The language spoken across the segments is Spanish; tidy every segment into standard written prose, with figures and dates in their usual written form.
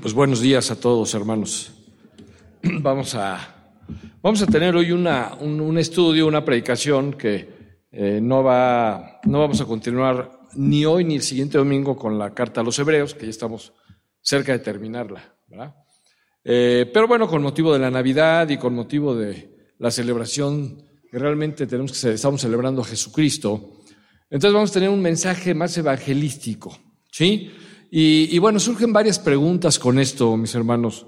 Pues buenos días a todos, hermanos. Vamos a tener hoy un estudio, una predicación que no vamos a continuar ni hoy ni el siguiente domingo con la carta a los Hebreos, que ya estamos cerca de terminarla, ¿verdad? Pero bueno, con motivo de la Navidad y con motivo de la celebración que realmente estamos celebrando a Jesucristo, entonces vamos a tener un mensaje más evangelístico, ¿sí? Y bueno, surgen varias preguntas con esto, mis hermanos.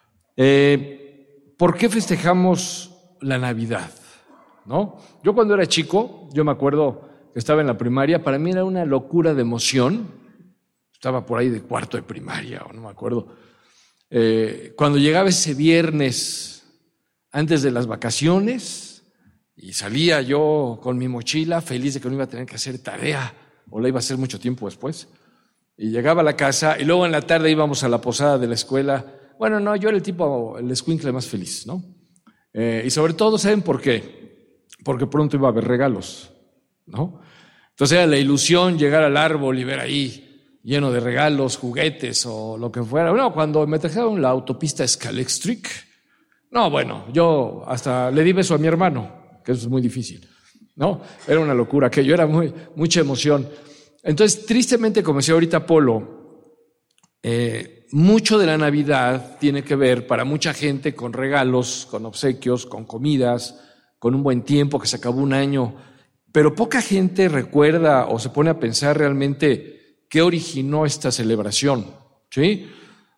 ¿Por qué festejamos la Navidad? ¿No? Yo cuando era chico, yo me acuerdo que estaba en la primaria, para mí era una locura de emoción. Estaba por ahí de cuarto de primaria, o no me acuerdo. Cuando llegaba ese viernes antes de las vacaciones y salía yo con mi mochila feliz de que no iba a tener que hacer tarea o la iba a hacer mucho tiempo después. Y llegaba a la casa y luego en la tarde íbamos a la posada de la escuela. Bueno, no, yo era el escuincle más feliz, ¿no? Y sobre todo, ¿saben por qué? Porque pronto iba a haber regalos, ¿no? Entonces era la ilusión llegar al árbol y ver ahí lleno de regalos, juguetes o lo que fuera. Bueno, cuando me trajeron la autopista Scalextric, no, bueno, yo hasta le di beso a mi hermano, que eso es muy difícil, ¿no? Era una locura, que yo era mucha emoción. Entonces, tristemente, como decía ahorita Polo, mucho de la Navidad tiene que ver para mucha gente con regalos, con obsequios, con comidas, con un buen tiempo que se acabó un año, pero poca gente recuerda o se pone a pensar realmente qué originó esta celebración, ¿sí?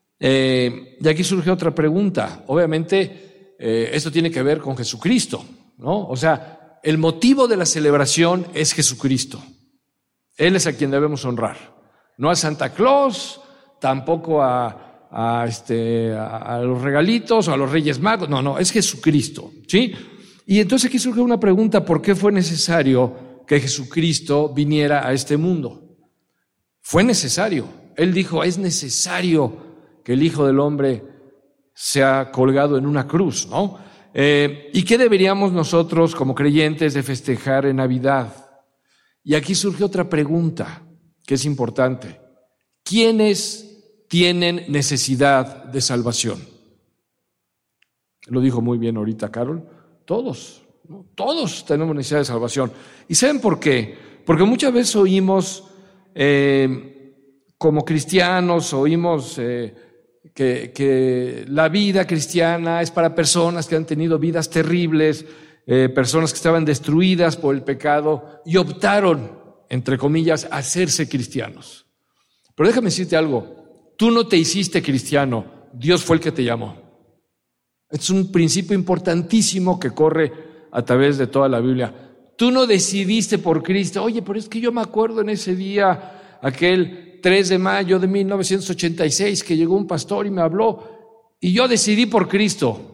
Y aquí surge otra pregunta. Obviamente, esto tiene que ver con Jesucristo, ¿no? O sea, el motivo de la celebración es Jesucristo. Él es a quien debemos honrar, no a Santa Claus, tampoco a los regalitos o a los Reyes Magos, no, es Jesucristo, ¿sí? Y entonces aquí surge una pregunta: ¿por qué fue necesario que Jesucristo viniera a este mundo? Fue necesario. Él dijo, es necesario que el Hijo del Hombre sea colgado en una cruz, ¿no? ¿Y qué deberíamos nosotros como creyentes de festejar en Navidad? Y aquí surge otra pregunta que es importante. ¿Quiénes tienen necesidad de salvación? Lo dijo muy bien ahorita Carol. Todos, ¿no? Todos tenemos necesidad de salvación. ¿Y saben por qué? Porque muchas veces oímos, como cristianos, que la vida cristiana es para personas que han tenido vidas terribles, personas que estaban destruidas por el pecado y optaron, entre comillas, a hacerse cristianos. Pero déjame decirte algo, tú no te hiciste cristiano, Dios fue el que te llamó. Es un principio importantísimo que corre a través de toda la Biblia. Tú no decidiste por Cristo. Oye, pero es que yo me acuerdo en ese día, aquel 3 de mayo de 1986, que llegó un pastor y me habló y yo decidí por Cristo.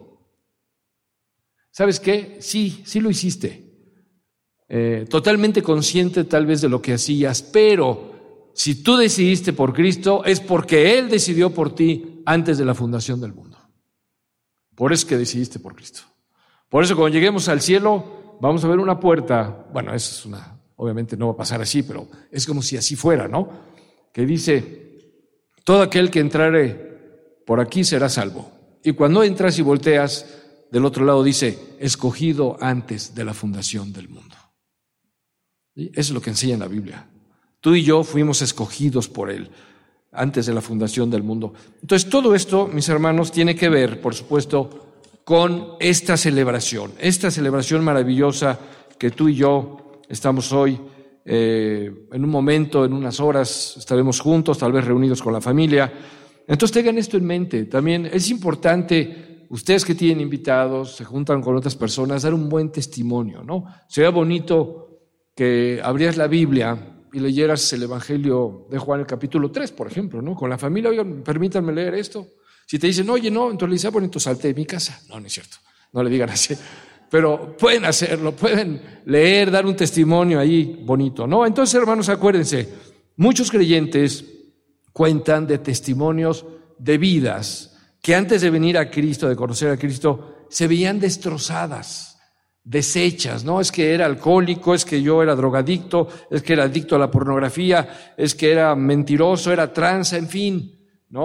¿Sabes qué? Sí lo hiciste. Totalmente consciente tal vez de lo que hacías, pero si tú decidiste por Cristo es porque Él decidió por ti antes de la fundación del mundo. Por eso es que decidiste por Cristo. Por eso cuando lleguemos al cielo vamos a ver una puerta, bueno, eso es obviamente no va a pasar así, pero es como si así fuera, ¿no? Que dice, todo aquel que entrare por aquí será salvo. Y cuando entras y volteas, del otro lado dice, escogido antes de la fundación del mundo. ¿Sí? Eso es lo que enseña en la Biblia. Tú y yo fuimos escogidos por Él antes de la fundación del mundo. Entonces, todo esto, mis hermanos, tiene que ver, por supuesto, con esta celebración maravillosa que tú y yo estamos hoy. En un momento, en unas horas, estaremos juntos, tal vez reunidos con la familia. Entonces, tengan esto en mente. También es importante, ustedes que tienen invitados, se juntan con otras personas, dar un buen testimonio, ¿no? Sería bonito que abrieras la Biblia y leyeras el Evangelio de Juan, el capítulo 3, por ejemplo, ¿no? Con la familia, oigan, permítanme leer esto. Si te dicen, oye, no, entonces le dices, bueno, entonces salte de mi casa. No es cierto, no le digan así. Pero pueden hacerlo, pueden leer, dar un testimonio ahí bonito, ¿no? Entonces, hermanos, acuérdense, muchos creyentes cuentan de testimonios de vidas que antes de venir a Cristo, de conocer a Cristo, se veían destrozadas, deshechas, ¿no? Es que era alcohólico, es que yo era drogadicto, es que era adicto a la pornografía, es que era mentiroso, era tranza, en fin, ¿no?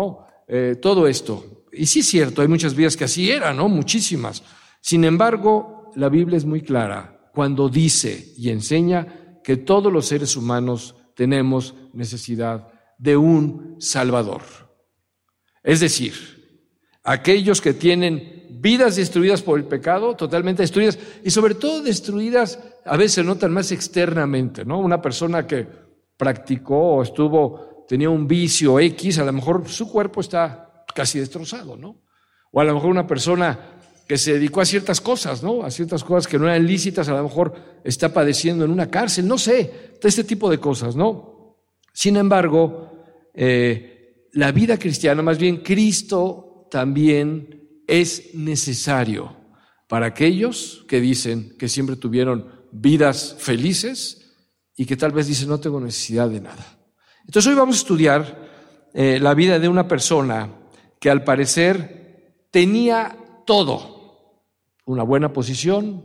todo esto. Y sí es cierto, hay muchas vidas que así eran, ¿no? Muchísimas. Sin embargo, la Biblia es muy clara cuando dice y enseña que todos los seres humanos tenemos necesidad de un Salvador. Es decir, aquellos que tienen vidas destruidas por el pecado, totalmente destruidas, y sobre todo destruidas, a veces se notan más externamente, ¿no? Una persona que practicó o tenía un vicio X, a lo mejor su cuerpo está casi destrozado, ¿no? O a lo mejor una persona que se dedicó a ciertas cosas, ¿no? A ciertas cosas que no eran lícitas, a lo mejor está padeciendo en una cárcel, no sé, este tipo de cosas, ¿no? Sin embargo, la vida cristiana, más bien Cristo también es necesario para aquellos que dicen que siempre tuvieron vidas felices y que tal vez dicen no tengo necesidad de nada. Entonces hoy vamos a estudiar la vida de una persona que al parecer tenía todo, una buena posición,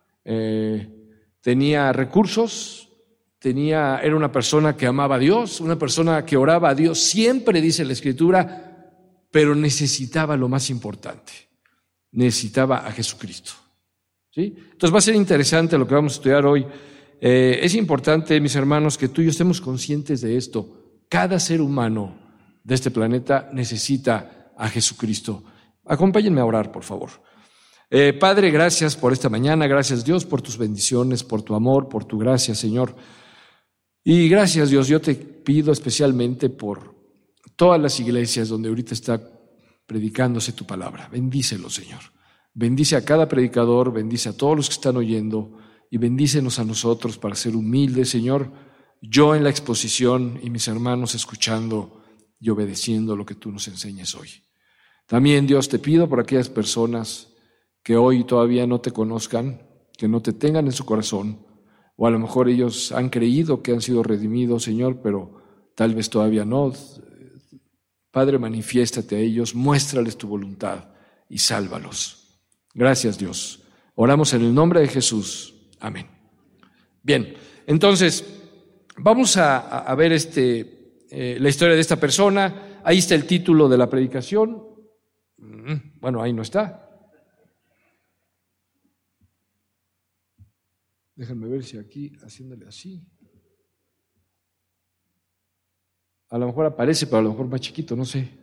tenía recursos, era una persona que amaba a Dios, una persona que oraba a Dios, siempre dice la Escritura, pero necesitaba lo más importante, necesitaba a Jesucristo. ¿Sí? Entonces va a ser interesante lo que vamos a estudiar hoy. Es importante, mis hermanos, que tú y yo estemos conscientes de esto. Cada ser humano de este planeta necesita a Jesucristo. Acompáñenme a orar, por favor. Padre, gracias por esta mañana, gracias Dios por tus bendiciones, por tu amor, por tu gracia, Señor. Y gracias Dios, yo te pido especialmente por todas las iglesias donde ahorita está predicándose tu palabra. Bendícelo, Señor. Bendice a cada predicador, bendice a todos los que están oyendo y bendícenos a nosotros para ser humildes, Señor. Yo en la exposición y mis hermanos escuchando y obedeciendo lo que tú nos enseñes hoy. También, Dios, te pido por aquellas personas que hoy todavía no te conozcan, que no te tengan en su corazón, o a lo mejor ellos han creído que han sido redimidos, Señor, pero tal vez todavía no. Padre, manifiéstate a ellos, muéstrales tu voluntad y sálvalos. Gracias, Dios. Oramos en el nombre de Jesús. Amén. Bien, entonces vamos a ver la historia de esta persona. Ahí está el título de la predicación. Bueno, ahí no está. Déjenme ver si aquí, haciéndole así. A lo mejor aparece, pero a lo mejor más chiquito, no sé.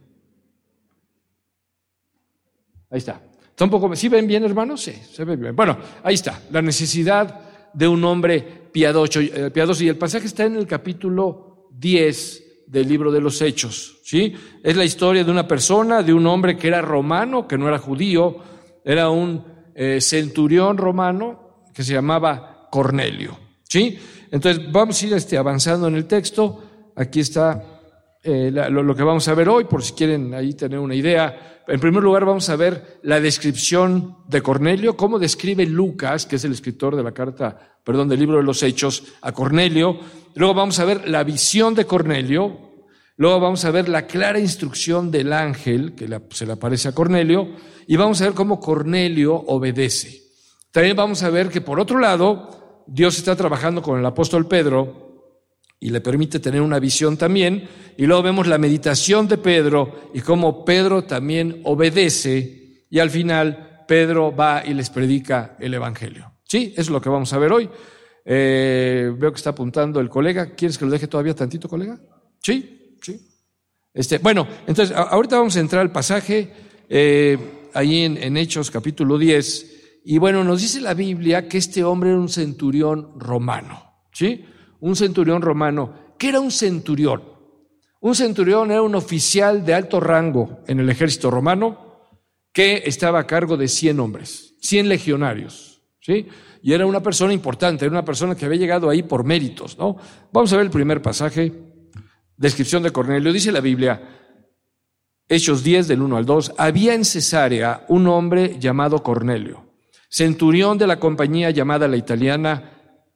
Ahí está. Está un poco, ¿sí ven bien, hermanos? Sí, se ve bien. Bueno, ahí está. La necesidad de un hombre piadoso. Y el pasaje está en el capítulo 10 del libro de los Hechos, ¿sí? Es la historia de una persona, de un hombre que era romano, que no era judío, era un centurión romano que se llamaba Cornelio, ¿sí? Entonces vamos a ir avanzando en el texto. Aquí está lo que vamos a ver hoy, por si quieren ahí tener una idea. En primer lugar vamos a ver la descripción de Cornelio, cómo describe Lucas, que es el escritor de del libro de los Hechos, a Cornelio. Luego vamos a ver la visión de Cornelio. Luego vamos a ver la clara instrucción del ángel que se le aparece a Cornelio, y vamos a ver cómo Cornelio obedece. También vamos a ver que por otro lado Dios está trabajando con el apóstol Pedro y le permite tener una visión también, y luego vemos la meditación de Pedro y cómo Pedro también obedece, y al final Pedro va y les predica el evangelio. Sí, eso es lo que vamos a ver hoy. Veo que está apuntando el colega. ¿Quieres que lo deje todavía tantito, colega? Sí. Bueno, entonces ahorita vamos a entrar al pasaje ahí en Hechos capítulo 10, y bueno, nos dice la Biblia que este hombre era un centurión romano, ¿sí? Un centurión romano. ¿Qué era un centurión? Un centurión era un oficial de alto rango en el ejército romano que estaba a cargo de 100 hombres, 100 legionarios, ¿sí? Y era una persona importante, era una persona que había llegado ahí por méritos, ¿no? Vamos a ver el primer pasaje, descripción de Cornelio. Dice la Biblia, Hechos 10, del 1 al 2, había en Cesarea un hombre llamado Cornelio, centurión de la compañía llamada la italiana,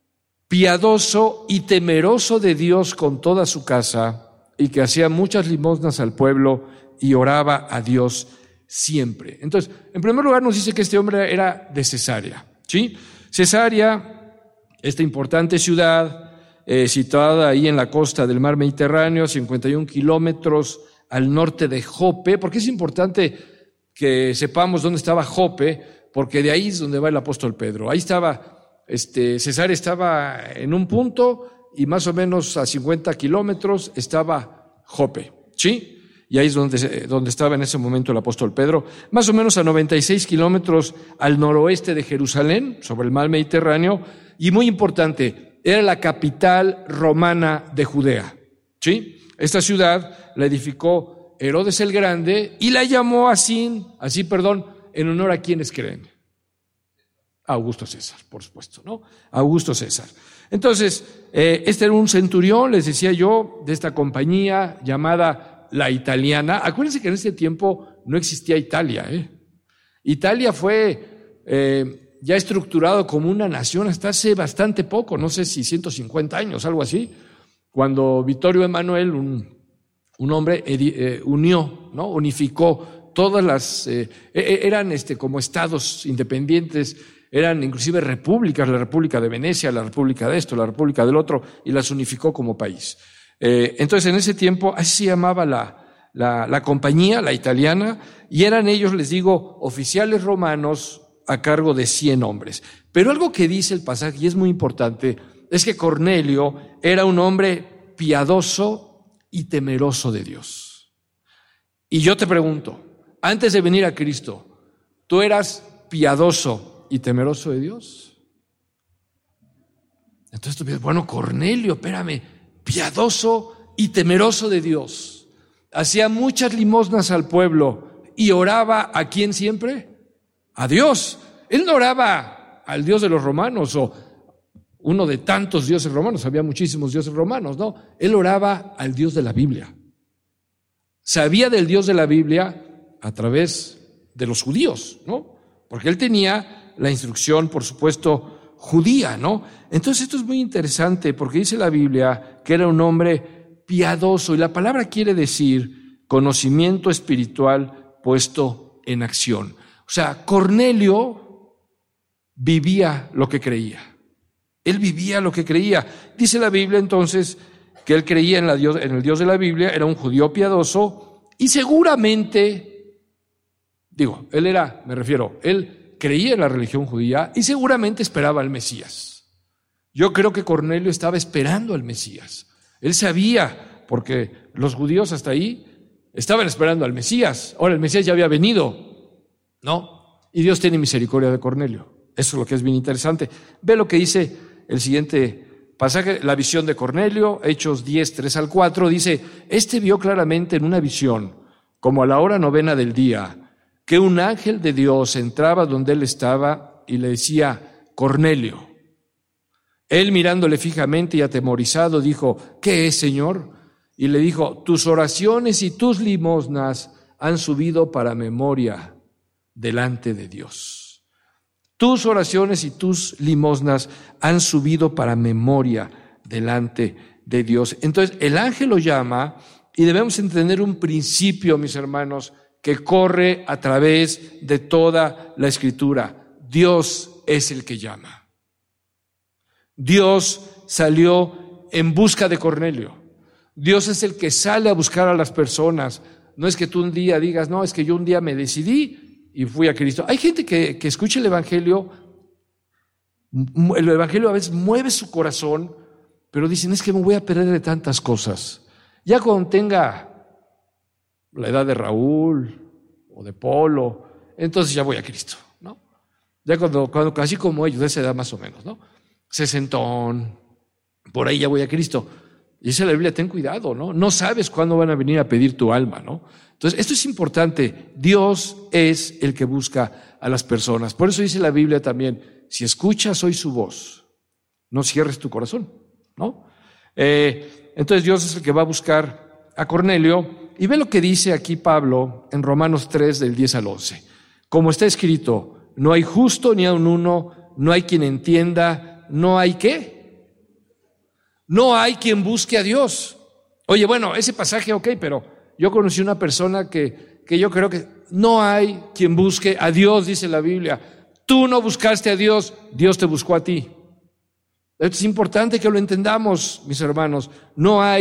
piadoso y temeroso de Dios con toda su casa, y que hacía muchas limosnas al pueblo y oraba a Dios siempre. Entonces, en primer lugar nos dice que este hombre era de Cesarea, ¿sí? Cesarea, esta importante ciudad, situada ahí en la costa del mar Mediterráneo, 51 kilómetros al norte de Jope, porque es importante que sepamos dónde estaba Jope, porque de ahí es donde va el apóstol Pedro. Ahí estaba, Cesarea estaba en un punto y más o menos a 50 kilómetros estaba Jope, ¿sí? Y ahí es donde estaba en ese momento el apóstol Pedro, más o menos a 96 kilómetros al noroeste de Jerusalén, sobre el mar Mediterráneo, y muy importante, era la capital romana de Judea, ¿sí? Esta ciudad la edificó Herodes el Grande y la llamó así, en honor a quienes creen. Augusto César, por supuesto, ¿no? Augusto César. Entonces, este era un centurión, les decía yo, de esta compañía llamada La Italiana. Acuérdense que en ese tiempo no existía Italia, Italia fue ya estructurado como una nación hasta hace bastante poco, no sé si 150 años, algo así, cuando Vittorio Emanuel, un hombre, unificó todas las, eran como estados independientes, eran inclusive repúblicas, la República de Venecia, la República de esto, la República del otro, y las unificó como país. Entonces en ese tiempo así se llamaba la compañía, La Italiana, y eran ellos, les digo, oficiales romanos a cargo de 100 hombres. Pero algo que dice el pasaje, y es muy importante, es que Cornelio era un hombre piadoso y temeroso de Dios. Y yo te pregunto, antes de venir a Cristo, ¿tú eras piadoso y temeroso de Dios? Entonces tú piensas, bueno, Cornelio, espérame, piadoso y temeroso de Dios. Hacía muchas limosnas al pueblo y oraba ¿a quién siempre? A Dios. Él no oraba al Dios de los romanos o uno de tantos dioses romanos, había muchísimos dioses romanos, no. Él oraba al Dios de la Biblia. Sabía del Dios de la Biblia a través de los judíos, ¿no? Porque él tenía la instrucción, por supuesto, judía, ¿no? Entonces esto es muy interesante porque dice la Biblia que era un hombre piadoso y la palabra quiere decir conocimiento espiritual puesto en acción. O sea, Cornelio vivía lo que creía. Él vivía lo que creía. Dice la Biblia entonces que él creía en el Dios de la Biblia, era un judío piadoso y seguramente, él creía en la religión judía y seguramente esperaba al Mesías. Yo creo que Cornelio estaba esperando al Mesías. Él sabía, porque los judíos hasta ahí estaban esperando al Mesías. Ahora el Mesías ya había venido, ¿no? Y Dios tiene misericordia de Cornelio. Eso es lo que es bien interesante. Ve lo que dice el siguiente pasaje, la visión de Cornelio, Hechos 10, 3 al 4, dice, vio claramente en una visión, como a la hora 9 del día, que un ángel de Dios entraba donde él estaba y le decía, Cornelio. Él mirándole fijamente y atemorizado dijo, ¿qué es, Señor? Y le dijo, tus oraciones y tus limosnas han subido para memoria delante de Dios. Tus oraciones y tus limosnas han subido para memoria delante de Dios. Entonces el ángel lo llama y debemos entender un principio, mis hermanos, que corre a través de toda la Escritura. Dios es el que llama. Dios salió en busca de Cornelio. Dios es el que sale a buscar a las personas. No es que tú un día digas, no, es que yo un día me decidí y fui a Cristo. Hay gente que escucha el Evangelio a veces mueve su corazón, pero dicen, es que me voy a perder de tantas cosas. Ya cuando tenga la edad de Raúl o de Polo, entonces ya voy a Cristo, ¿no? Ya cuando así como ellos, de esa edad más o menos, ¿no? Sesentón, por ahí ya voy a Cristo. Y dice la Biblia, ten cuidado, ¿no? No sabes cuándo van a venir a pedir tu alma, ¿no? Entonces, esto es importante. Dios es el que busca a las personas. Por eso dice la Biblia también, si escuchas hoy su voz, no cierres tu corazón, ¿no? Entonces Dios es el que va a buscar a Cornelio. Y ve lo que dice aquí Pablo en Romanos 3, del 10 al 11. Como está escrito, no hay justo ni aun uno, no hay quien entienda, no hay ¿qué? No hay quien busque a Dios. Oye, bueno, ese pasaje, ok, pero yo conocí una persona que yo creo que no hay quien busque a Dios, dice la Biblia. Tú no buscaste a Dios, Dios te buscó a ti. Es importante que lo entendamos, mis hermanos. No hay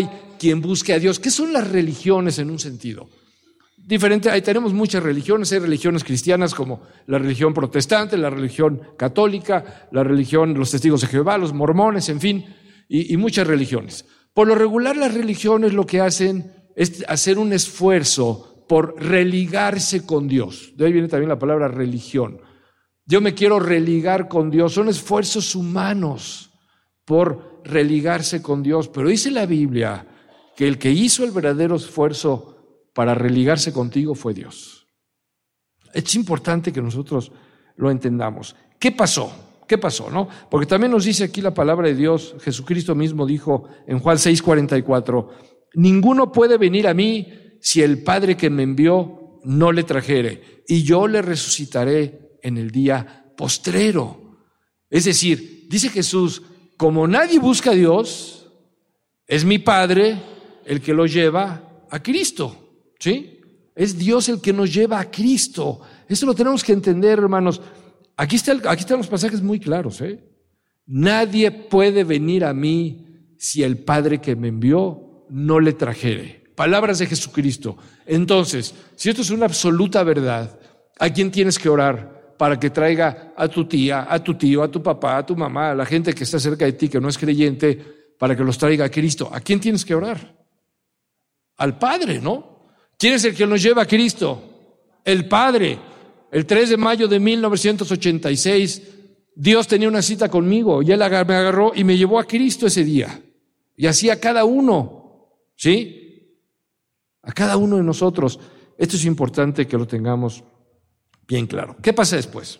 quien busque a Dios. ¿Qué son las religiones en un sentido? Diferente, ahí tenemos muchas religiones, hay religiones cristianas como la religión protestante, la religión católica, la religión de los testigos de Jehová, los mormones, en fin, y muchas religiones. Por lo regular, las religiones lo que hacen es hacer un esfuerzo por religarse con Dios. De ahí viene también la palabra religión. Yo me quiero religar con Dios. Son esfuerzos humanos por religarse con Dios. Pero dice la Biblia que el que hizo el verdadero esfuerzo para religarse contigo fue Dios. Es importante que nosotros lo entendamos. ¿Qué pasó? ¿Qué pasó, no? Porque también nos dice aquí la palabra de Dios. Jesucristo mismo dijo en Juan 6:44, ninguno puede venir a mí si el Padre que me envió no le trajere, y yo le resucitaré en el día postrero. Es decir, dice Jesús, como nadie busca a Dios, es mi Padre el que lo lleva a Cristo, ¿sí? Es Dios el que nos lleva a Cristo. Eso lo tenemos que entender, hermanos. Aquí están los pasajes muy claros, ¿eh? Nadie puede venir a mí si el Padre que me envió no le trajere. Palabras de Jesucristo. Entonces, si esto es una absoluta verdad, ¿a quién tienes que orar para que traiga a tu tía, a tu tío, a tu papá, a tu mamá, a la gente que está cerca de ti que no es creyente, para que los traiga a Cristo? ¿A quién tienes que orar? Al Padre, ¿no? ¿Quién es el que nos lleva a Cristo? El Padre. El 3 de mayo de 1986, Dios tenía una cita conmigo y Él me agarró y me llevó a Cristo ese día. Y así a cada uno, ¿sí? A cada uno de nosotros. Esto es importante que lo tengamos bien claro. ¿Qué pasa después?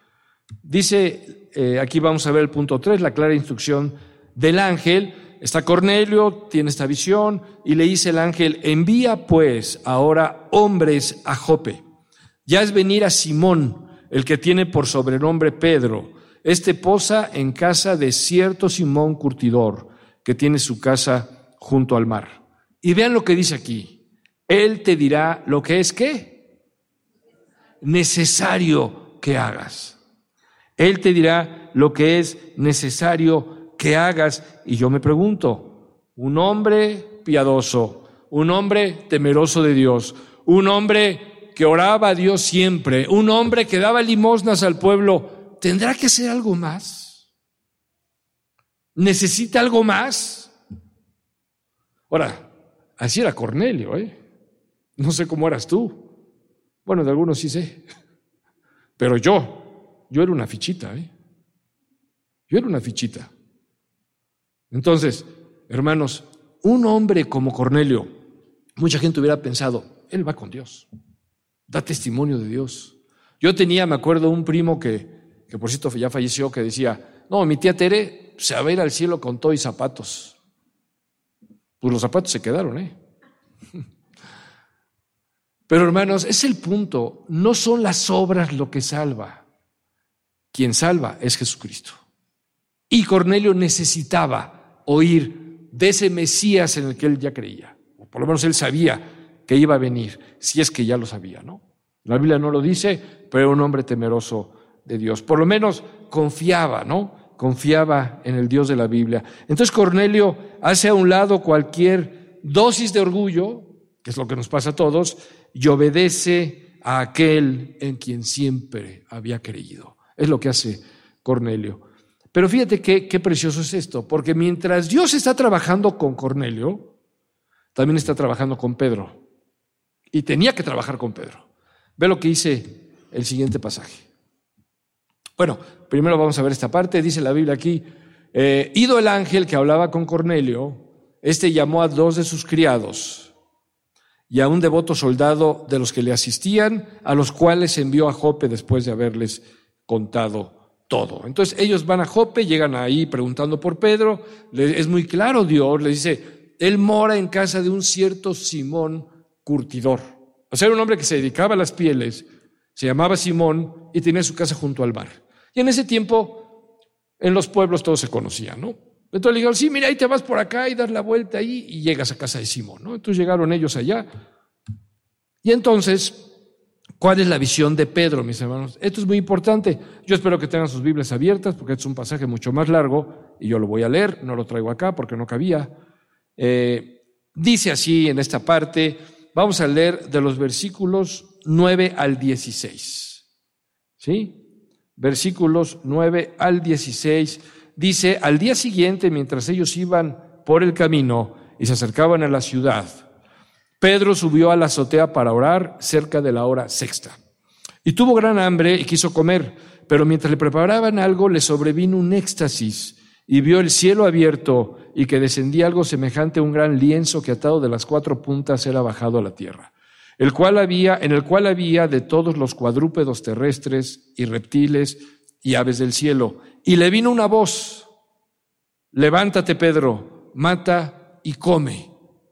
Dice, aquí vamos a ver el punto 3, la clara instrucción del ángel. Está Cornelio, tiene esta visión y le dice el ángel, envía pues ahora hombres a Jope. Ya es venir a Simón, el que tiene por sobrenombre Pedro. Este posa en casa de cierto Simón curtidor, que tiene su casa junto al mar. Y vean lo que dice aquí. Él te dirá lo que es, ¿qué? Necesario que hagas. Él te dirá lo que es necesario que hagas. Y yo me pregunto, un hombre piadoso, un hombre temeroso de Dios, un hombre que oraba a Dios siempre, un hombre que daba limosnas al pueblo, ¿tendrá que hacer algo más? ¿Necesita algo más? Ahora, así era Cornelio, ¿eh? No sé cómo eras tú. Bueno, de algunos sí sé. Pero yo era una fichita, ¿eh? Yo era una fichita. Entonces, hermanos, un hombre como Cornelio, mucha gente hubiera pensado, él va con Dios. Da testimonio de Dios. Yo tenía, me acuerdo, un primo que por cierto ya falleció, que decía, no, mi tía Tere se va a ir al cielo con todo y zapatos. Pues los zapatos se quedaron, ¿eh? Pero hermanos, es el punto. No son las obras lo que salva. Quien salva es Jesucristo. Y Cornelio necesitaba oír de ese Mesías en el que él ya creía. O por lo menos él sabía que iba a venir, si es que ya lo sabía, ¿no? La Biblia no lo dice, pero era un hombre temeroso de Dios. Por lo menos confiaba, ¿no? Confiaba en el Dios de la Biblia. Entonces Cornelio hace a un lado cualquier dosis de orgullo, que es lo que nos pasa a todos, y obedece a aquel en quien siempre había creído. Es lo que hace Cornelio. Pero fíjate qué precioso es esto, porque mientras Dios está trabajando con Cornelio, también está trabajando con Pedro. Y tenía que trabajar con Pedro. Ve lo que dice el siguiente pasaje. Bueno, primero vamos a ver esta parte. Dice la Biblia aquí, ido el ángel que hablaba con Cornelio, este llamó a 2 de sus criados y a un devoto soldado de los que le asistían, a los cuales envió a Jope después de haberles contado todo. Entonces ellos van a Jope, llegan ahí preguntando por Pedro. Es muy claro Dios, les dice, él mora en casa de un cierto Simón curtidor. O sea, era un hombre que se dedicaba a las pieles, se llamaba Simón y tenía su casa junto al mar. Y en ese tiempo, en los pueblos todos se conocían, ¿no? Entonces le dijeron, sí, mira, ahí te vas por acá y das la vuelta ahí y llegas a casa de Simón, ¿no? Entonces llegaron ellos allá. Y entonces, ¿cuál es la visión de Pedro, mis hermanos? Esto es muy importante. Yo espero que tengan sus Biblias abiertas porque este es un pasaje mucho más largo y yo lo voy a leer, no lo traigo acá porque no cabía. Dice así en esta parte, vamos a leer de los versículos 9 al 16. ¿Sí? Versículos 9 al 16. Dice, al día siguiente, mientras ellos iban por el camino y se acercaban a la ciudad, Pedro subió a la azotea para orar cerca de la hora sexta. Y tuvo gran hambre y quiso comer, pero mientras le preparaban algo, le sobrevino un éxtasis y vio el cielo abierto y que descendía algo semejante a un gran lienzo que atado de las 4 puntas era bajado a la tierra, en el cual había de todos los cuadrúpedos terrestres y reptiles y aves del cielo. Y le vino una voz: levántate, Pedro, mata y come.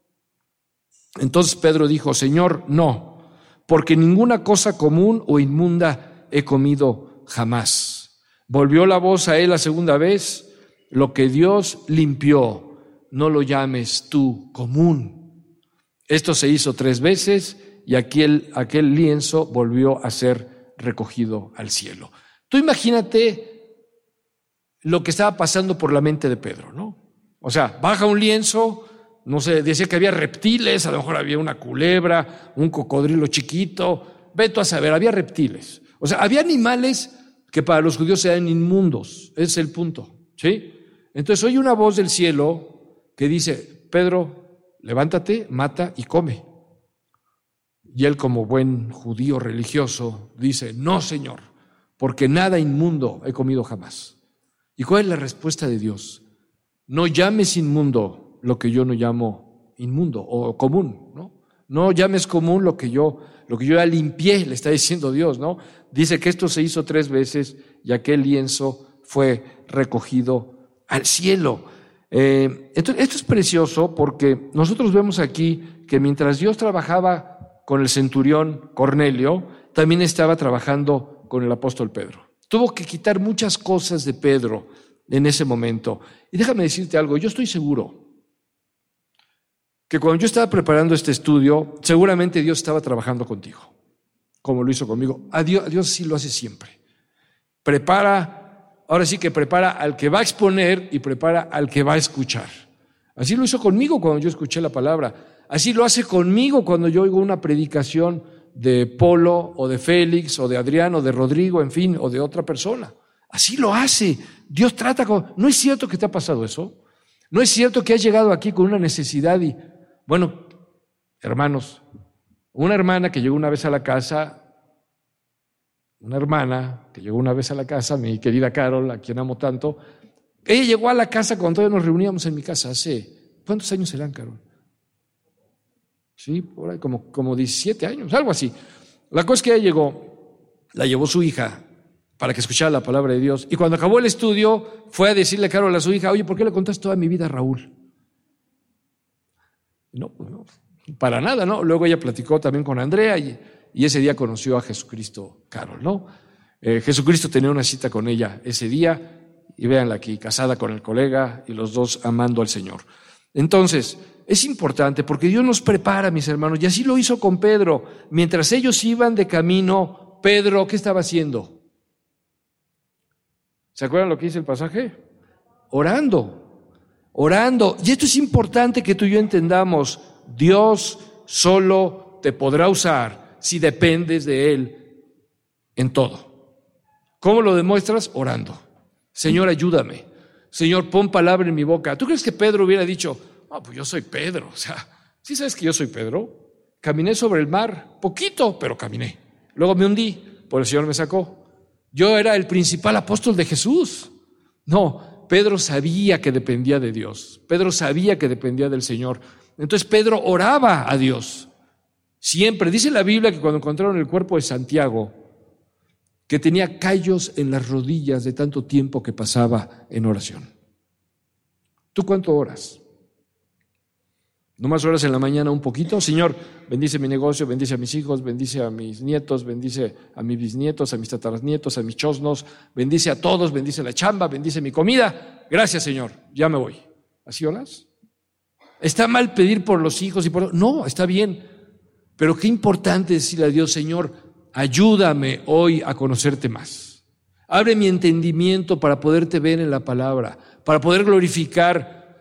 Entonces Pedro dijo: Señor, no, porque ninguna cosa común o inmunda he comido jamás. Volvió la voz a él la segunda vez: lo que Dios limpió, no lo llames tú común. Esto se hizo 3 veces y aquel lienzo volvió a ser recogido al cielo. Tú imagínate lo que estaba pasando por la mente de Pedro, ¿no? O sea, baja un lienzo, no sé, decía que había reptiles, a lo mejor había una culebra, un cocodrilo chiquito, vete a saber, había reptiles. O sea, había animales que para los judíos eran inmundos, ese es el punto, ¿sí? Entonces oye una voz del cielo que dice: Pedro, levántate, mata y come. Y él, como buen judío religioso, dice: no, Señor, porque nada inmundo he comido jamás. ¿Y cuál es la respuesta de Dios? No llames inmundo lo que yo no llamo inmundo o común, ¿no? No llames común lo que yo ya limpié, le está diciendo Dios, ¿no? Dice que esto se hizo 3 veces y aquel lienzo fue recogido al cielo. Entonces, esto es precioso porque nosotros vemos aquí que mientras Dios trabajaba con el centurión Cornelio, también estaba trabajando con el apóstol Pedro. Tuvo que quitar muchas cosas de Pedro en ese momento. Y déjame decirte algo, yo estoy seguro que cuando yo estaba preparando este estudio, seguramente Dios estaba trabajando contigo, como lo hizo conmigo. A Dios sí lo hace siempre. Ahora sí que prepara al que va a exponer y prepara al que va a escuchar. Así lo hizo conmigo cuando yo escuché la palabra. Así lo hace conmigo cuando yo oigo una predicación de Polo o de Félix o de Adrián o de Rodrigo, en fin, o de otra persona. Así lo hace. Dios trata con... ¿No es cierto que te ha pasado eso? ¿No es cierto que has llegado aquí con una necesidad y... Bueno, hermanos, una hermana que llegó una vez a la casa, mi querida Carol, a quien amo tanto, ella llegó a la casa cuando todavía nos reuníamos en mi casa hace... ¿Cuántos años serán, Carol? Sí, por ahí, como 17 años, algo así. La cosa es que ella llegó, la llevó su hija para que escuchara la palabra de Dios. Y cuando acabó el estudio, fue a decirle a Carol, a su hija: oye, ¿por qué le contaste toda mi vida a Raúl? No, para nada, ¿no? Luego ella platicó también con Andrea y ese día conoció a Jesucristo, Carol, ¿no? Jesucristo tenía una cita con ella ese día y véanla aquí, casada con el colega y los dos amando al Señor. Entonces, es importante porque Dios nos prepara, mis hermanos, y así lo hizo con Pedro. Mientras ellos iban de camino, Pedro, ¿qué estaba haciendo? ¿Se acuerdan lo que dice el pasaje? Orando. Y esto es importante que tú y yo entendamos. Dios solo te podrá usar si dependes de Él en todo. ¿Cómo lo demuestras? Orando. Señor, ayúdame. Señor, pon palabra en mi boca. ¿Tú crees que Pedro hubiera dicho: pues yo soy Pedro? O sea, ¿sí sabes que yo soy Pedro? Caminé sobre el mar, poquito, pero caminé. Luego me hundí, por el Señor me sacó. Yo era el principal apóstol de Jesús. No, Pedro sabía que dependía de Dios. Pedro sabía que dependía del Señor. Entonces Pedro oraba a Dios. Siempre. Dice la Biblia que cuando encontraron el cuerpo de Santiago, que tenía callos en las rodillas de tanto tiempo que pasaba en oración. ¿Tú cuánto oras? ¿Nomás oras en la mañana un poquito? Señor, bendice mi negocio, bendice a mis hijos, bendice a mis nietos, bendice a mis bisnietos, a mis tataranietos, a mis chosnos, bendice a todos, bendice la chamba, bendice mi comida. Gracias, Señor, ya me voy. ¿Así oras? ¿Está mal pedir por los hijos y por...? No, está bien. Pero qué importante decirle a Dios: Señor, ayúdame hoy a conocerte más. Abre mi entendimiento para poderte ver en la palabra, para poder glorificar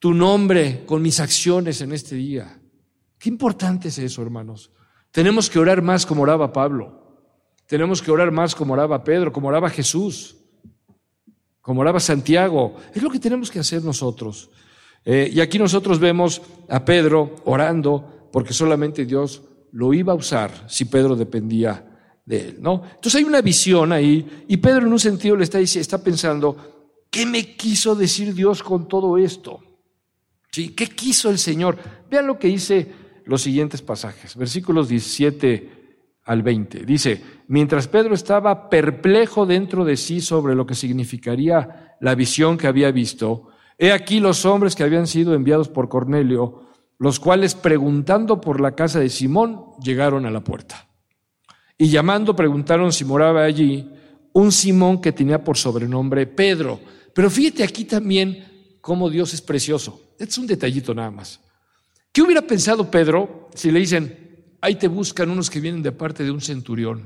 tu nombre con mis acciones en este día. Qué importante es eso, hermanos. Tenemos que orar más como oraba Pablo. Tenemos que orar más como oraba Pedro, como oraba Jesús, como oraba Santiago. Es lo que tenemos que hacer nosotros. Y aquí nosotros vemos a Pedro orando porque solamente Dios lo iba a usar si Pedro dependía de él, ¿no? Entonces hay una visión ahí y Pedro en un sentido le está pensando, ¿qué me quiso decir Dios con todo esto? ¿Sí? ¿Qué quiso el Señor? Vean lo que dice los siguientes pasajes, versículos 17 al 20. Dice, mientras Pedro estaba perplejo dentro de sí sobre lo que significaría la visión que había visto, he aquí los hombres que habían sido enviados por Cornelio, los cuales preguntando por la casa de Simón, llegaron a la puerta. Y llamando preguntaron si moraba allí un Simón que tenía por sobrenombre Pedro. Pero fíjate aquí también cómo Dios es precioso. Este es un detallito nada más. ¿Qué hubiera pensado Pedro si le dicen, ahí te buscan unos que vienen de parte de un centurión?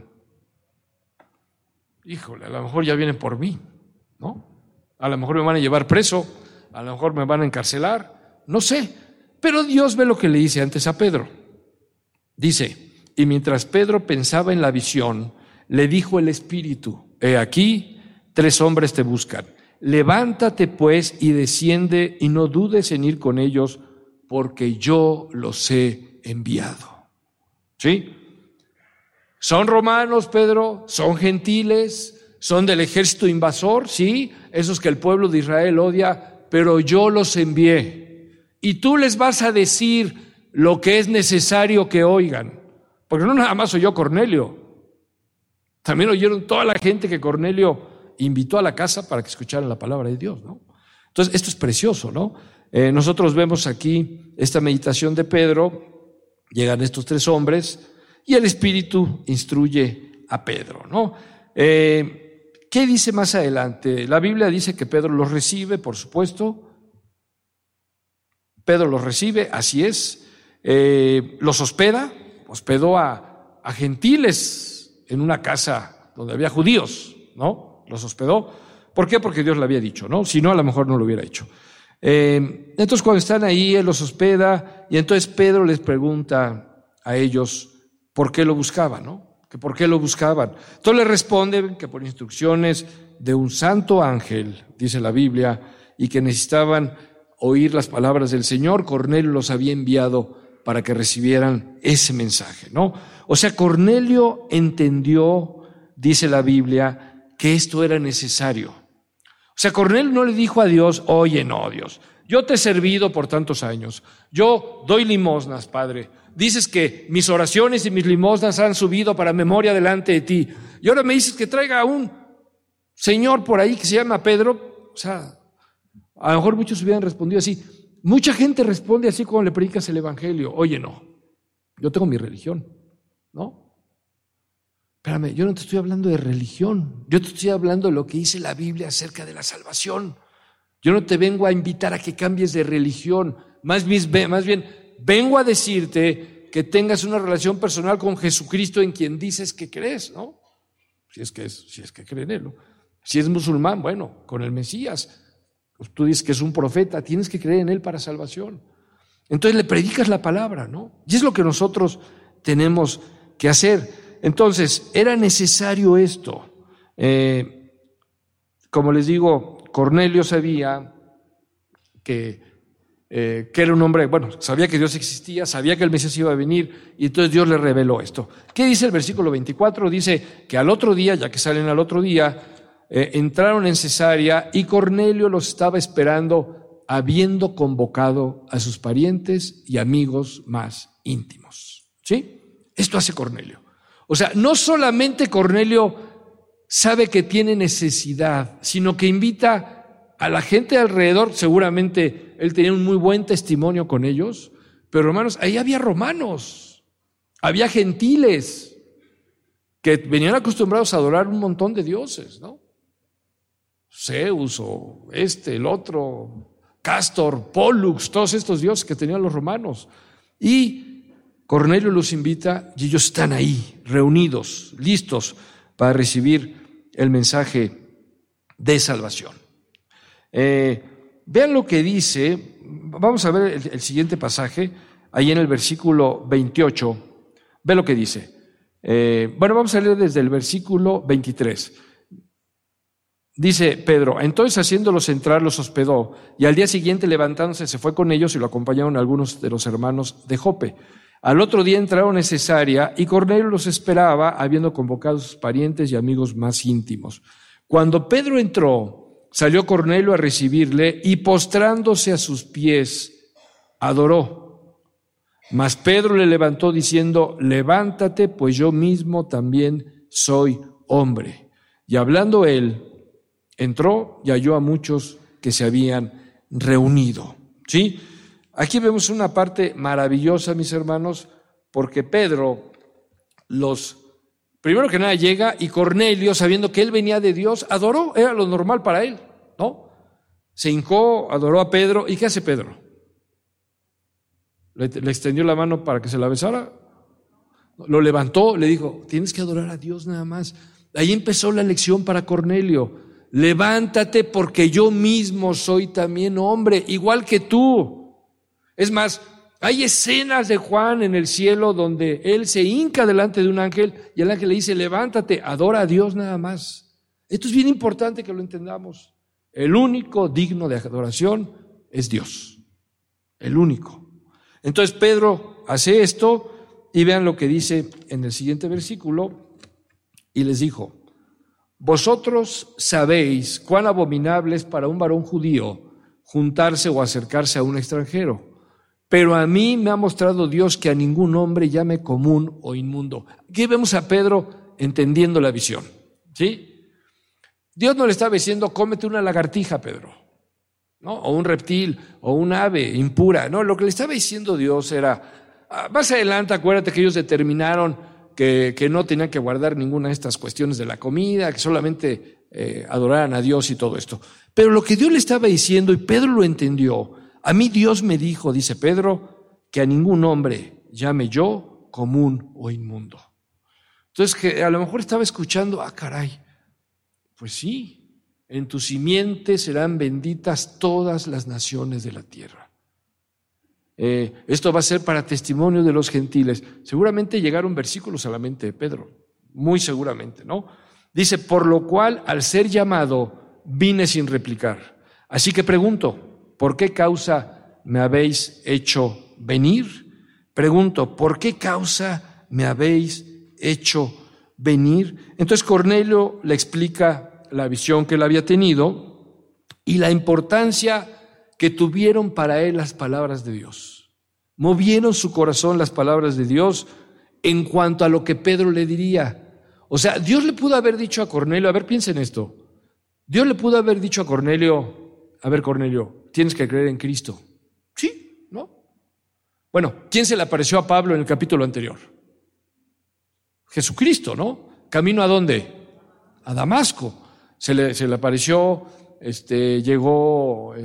Híjole, a lo mejor ya vienen por mí, ¿no? A lo mejor me van a llevar preso, a lo mejor me van a encarcelar, no sé. Pero Dios ve lo que le dice antes a Pedro. Dice, y mientras Pedro pensaba en la visión, le dijo el Espíritu, he aquí, 3 hombres te buscan. Levántate pues y desciende y no dudes en ir con ellos, porque yo los he enviado. ¿Sí? Son romanos, Pedro, son gentiles, son del ejército invasor, sí, esos que el pueblo de Israel odia, pero yo los envié. Y tú les vas a decir lo que es necesario que oigan. Porque no nada más oyó Cornelio, también oyeron toda la gente que Cornelio invitó a la casa para que escucharan la palabra de Dios, ¿no? Entonces, esto es precioso, ¿no? Nosotros vemos aquí esta meditación de Pedro, llegan estos 3 hombres y el Espíritu instruye a Pedro, ¿no? ¿Qué dice más adelante? La Biblia dice que Pedro los recibe, por supuesto. Pedro los recibe, así es. Los hospedó a gentiles en una casa donde había judíos, ¿no? Los hospedó. ¿Por qué? Porque Dios le había dicho, ¿no? Si no, a lo mejor no lo hubiera hecho. Entonces, cuando están ahí, Él los hospeda y entonces Pedro les pregunta a ellos por qué lo buscaban, ¿no? Que por qué lo buscaban. Entonces le responden que por instrucciones de un santo ángel, dice la Biblia, y que necesitaban oír las palabras del Señor. Cornelio los había enviado para que recibieran ese mensaje, ¿no? O sea, Cornelio entendió, dice la Biblia, que esto era necesario. O sea, Cornelio no le dijo a Dios, oye, no, Dios, yo te he servido por tantos años, yo doy limosnas, Padre, dices que mis oraciones y mis limosnas han subido para memoria delante de ti, y ahora me dices que traiga a un señor por ahí que se llama Pedro. O sea, a lo mejor muchos hubieran respondido así. Mucha gente responde así cuando le predicas el evangelio. Oye, no, yo tengo mi religión, ¿no? Espérame, yo no te estoy hablando de religión, yo te estoy hablando de lo que dice la Biblia acerca de la salvación. Yo no te vengo a invitar a que cambies de religión, más bien vengo a decirte que tengas una relación personal con Jesucristo en quien dices que crees, ¿no? Si es que cree en Él, ¿no? Si es musulmán, bueno, con el Mesías. Tú dices que es un profeta, tienes que creer en Él para salvación. Entonces le predicas la palabra, ¿no? Y es lo que nosotros tenemos que hacer. Entonces, era necesario esto. Como les digo, Cornelio sabía que era un hombre, bueno, sabía que Dios existía, sabía que el Mesías iba a venir, y entonces Dios le reveló esto. ¿Qué dice el versículo 24? Dice que al otro día, ya que salen al otro día, entraron en Cesarea y Cornelio los estaba esperando, habiendo convocado a sus parientes y amigos más íntimos. ¿Sí? Esto hace Cornelio. O sea, no solamente Cornelio sabe que tiene necesidad, sino que invita a la gente alrededor. Seguramente él tenía un muy buen testimonio con ellos, pero hermanos, ahí había romanos, había gentiles que venían acostumbrados a adorar un montón de dioses, ¿no? Zeus o el otro, Castor, Pollux, todos estos dioses que tenían los romanos. Y Cornelio los invita y ellos están ahí, reunidos, listos para recibir el mensaje de salvación. Vean lo que dice, Vamos a ver el siguiente pasaje, ahí en el versículo 28. Ve lo que dice. Vamos a leer desde el versículo 23. Dice Pedro: entonces haciéndolos entrar los hospedó, y al día siguiente levantándose se fue con ellos y lo acompañaron algunos de los hermanos de Jope. Al otro día entraron en Cesarea y Cornelio los esperaba, habiendo convocado a sus parientes y amigos más íntimos. Cuando Pedro entró, salió Cornelio a recibirle y postrándose a sus pies, adoró. Mas Pedro le levantó diciendo: levántate, pues yo mismo también soy hombre. Y hablando él, entró y halló a muchos que se habían reunido. ¿Sí? Aquí vemos una parte maravillosa, mis hermanos, porque Pedro primero que nada llega, y Cornelio, sabiendo que él venía de Dios, adoró, era lo normal para él, ¿no? Se hincó, adoró a Pedro. ¿Y qué hace Pedro? ¿Le extendió la mano para que se la besara? Lo levantó, le dijo: tienes que adorar a Dios nada más. Ahí empezó la lección para Cornelio. Levántate, porque yo mismo soy también hombre, igual que tú. Es más, hay escenas de Juan en el cielo donde él se hinca delante de un ángel y el ángel le dice: levántate, adora a Dios nada más. Esto es bien importante que lo entendamos. El único digno de adoración es Dios, el único. Entonces Pedro hace esto, y vean lo que dice en el siguiente versículo: y les dijo: vosotros sabéis cuán abominable es para un varón judío juntarse o acercarse a un extranjero. Pero a mí me ha mostrado Dios que a ningún hombre llame común o inmundo. Aquí vemos a Pedro entendiendo la visión, ¿sí? Dios no le estaba diciendo: cómete una lagartija, Pedro, ¿no? O un reptil, o un ave impura. No, lo que le estaba diciendo Dios era: más adelante acuérdate que ellos determinaron que no tenían que guardar ninguna de estas cuestiones de la comida, que solamente adoraran a Dios y todo esto. Pero lo que Dios le estaba diciendo, y Pedro lo entendió: a mí Dios me dijo, dice Pedro, que a ningún hombre llame yo común o inmundo. Entonces, que a lo mejor estaba escuchando: caray, pues sí, en tu simiente serán benditas todas las naciones de la tierra. Esto va a ser para testimonio de los gentiles. Seguramente llegaron versículos a la mente de Pedro, muy seguramente, ¿no? Dice: por lo cual, al ser llamado, vine sin replicar. Así que pregunto: ¿por qué causa me habéis hecho venir? Pregunto: ¿por qué causa me habéis hecho venir? Entonces Cornelio le explica la visión que él había tenido y la importancia que tuvieron para él las palabras de Dios. Movieron su corazón las palabras de Dios en cuanto a lo que Pedro le diría. O sea, Dios le pudo haber dicho a Cornelio: a ver, piensa en esto. Dios le pudo haber dicho a Cornelio: a ver, Cornelio, tienes que creer en Cristo. Sí, ¿no? Bueno, ¿quién se le apareció a Pablo en el capítulo anterior? Jesucristo, ¿no? ¿Camino a dónde? A Damasco. Se le apareció, llegó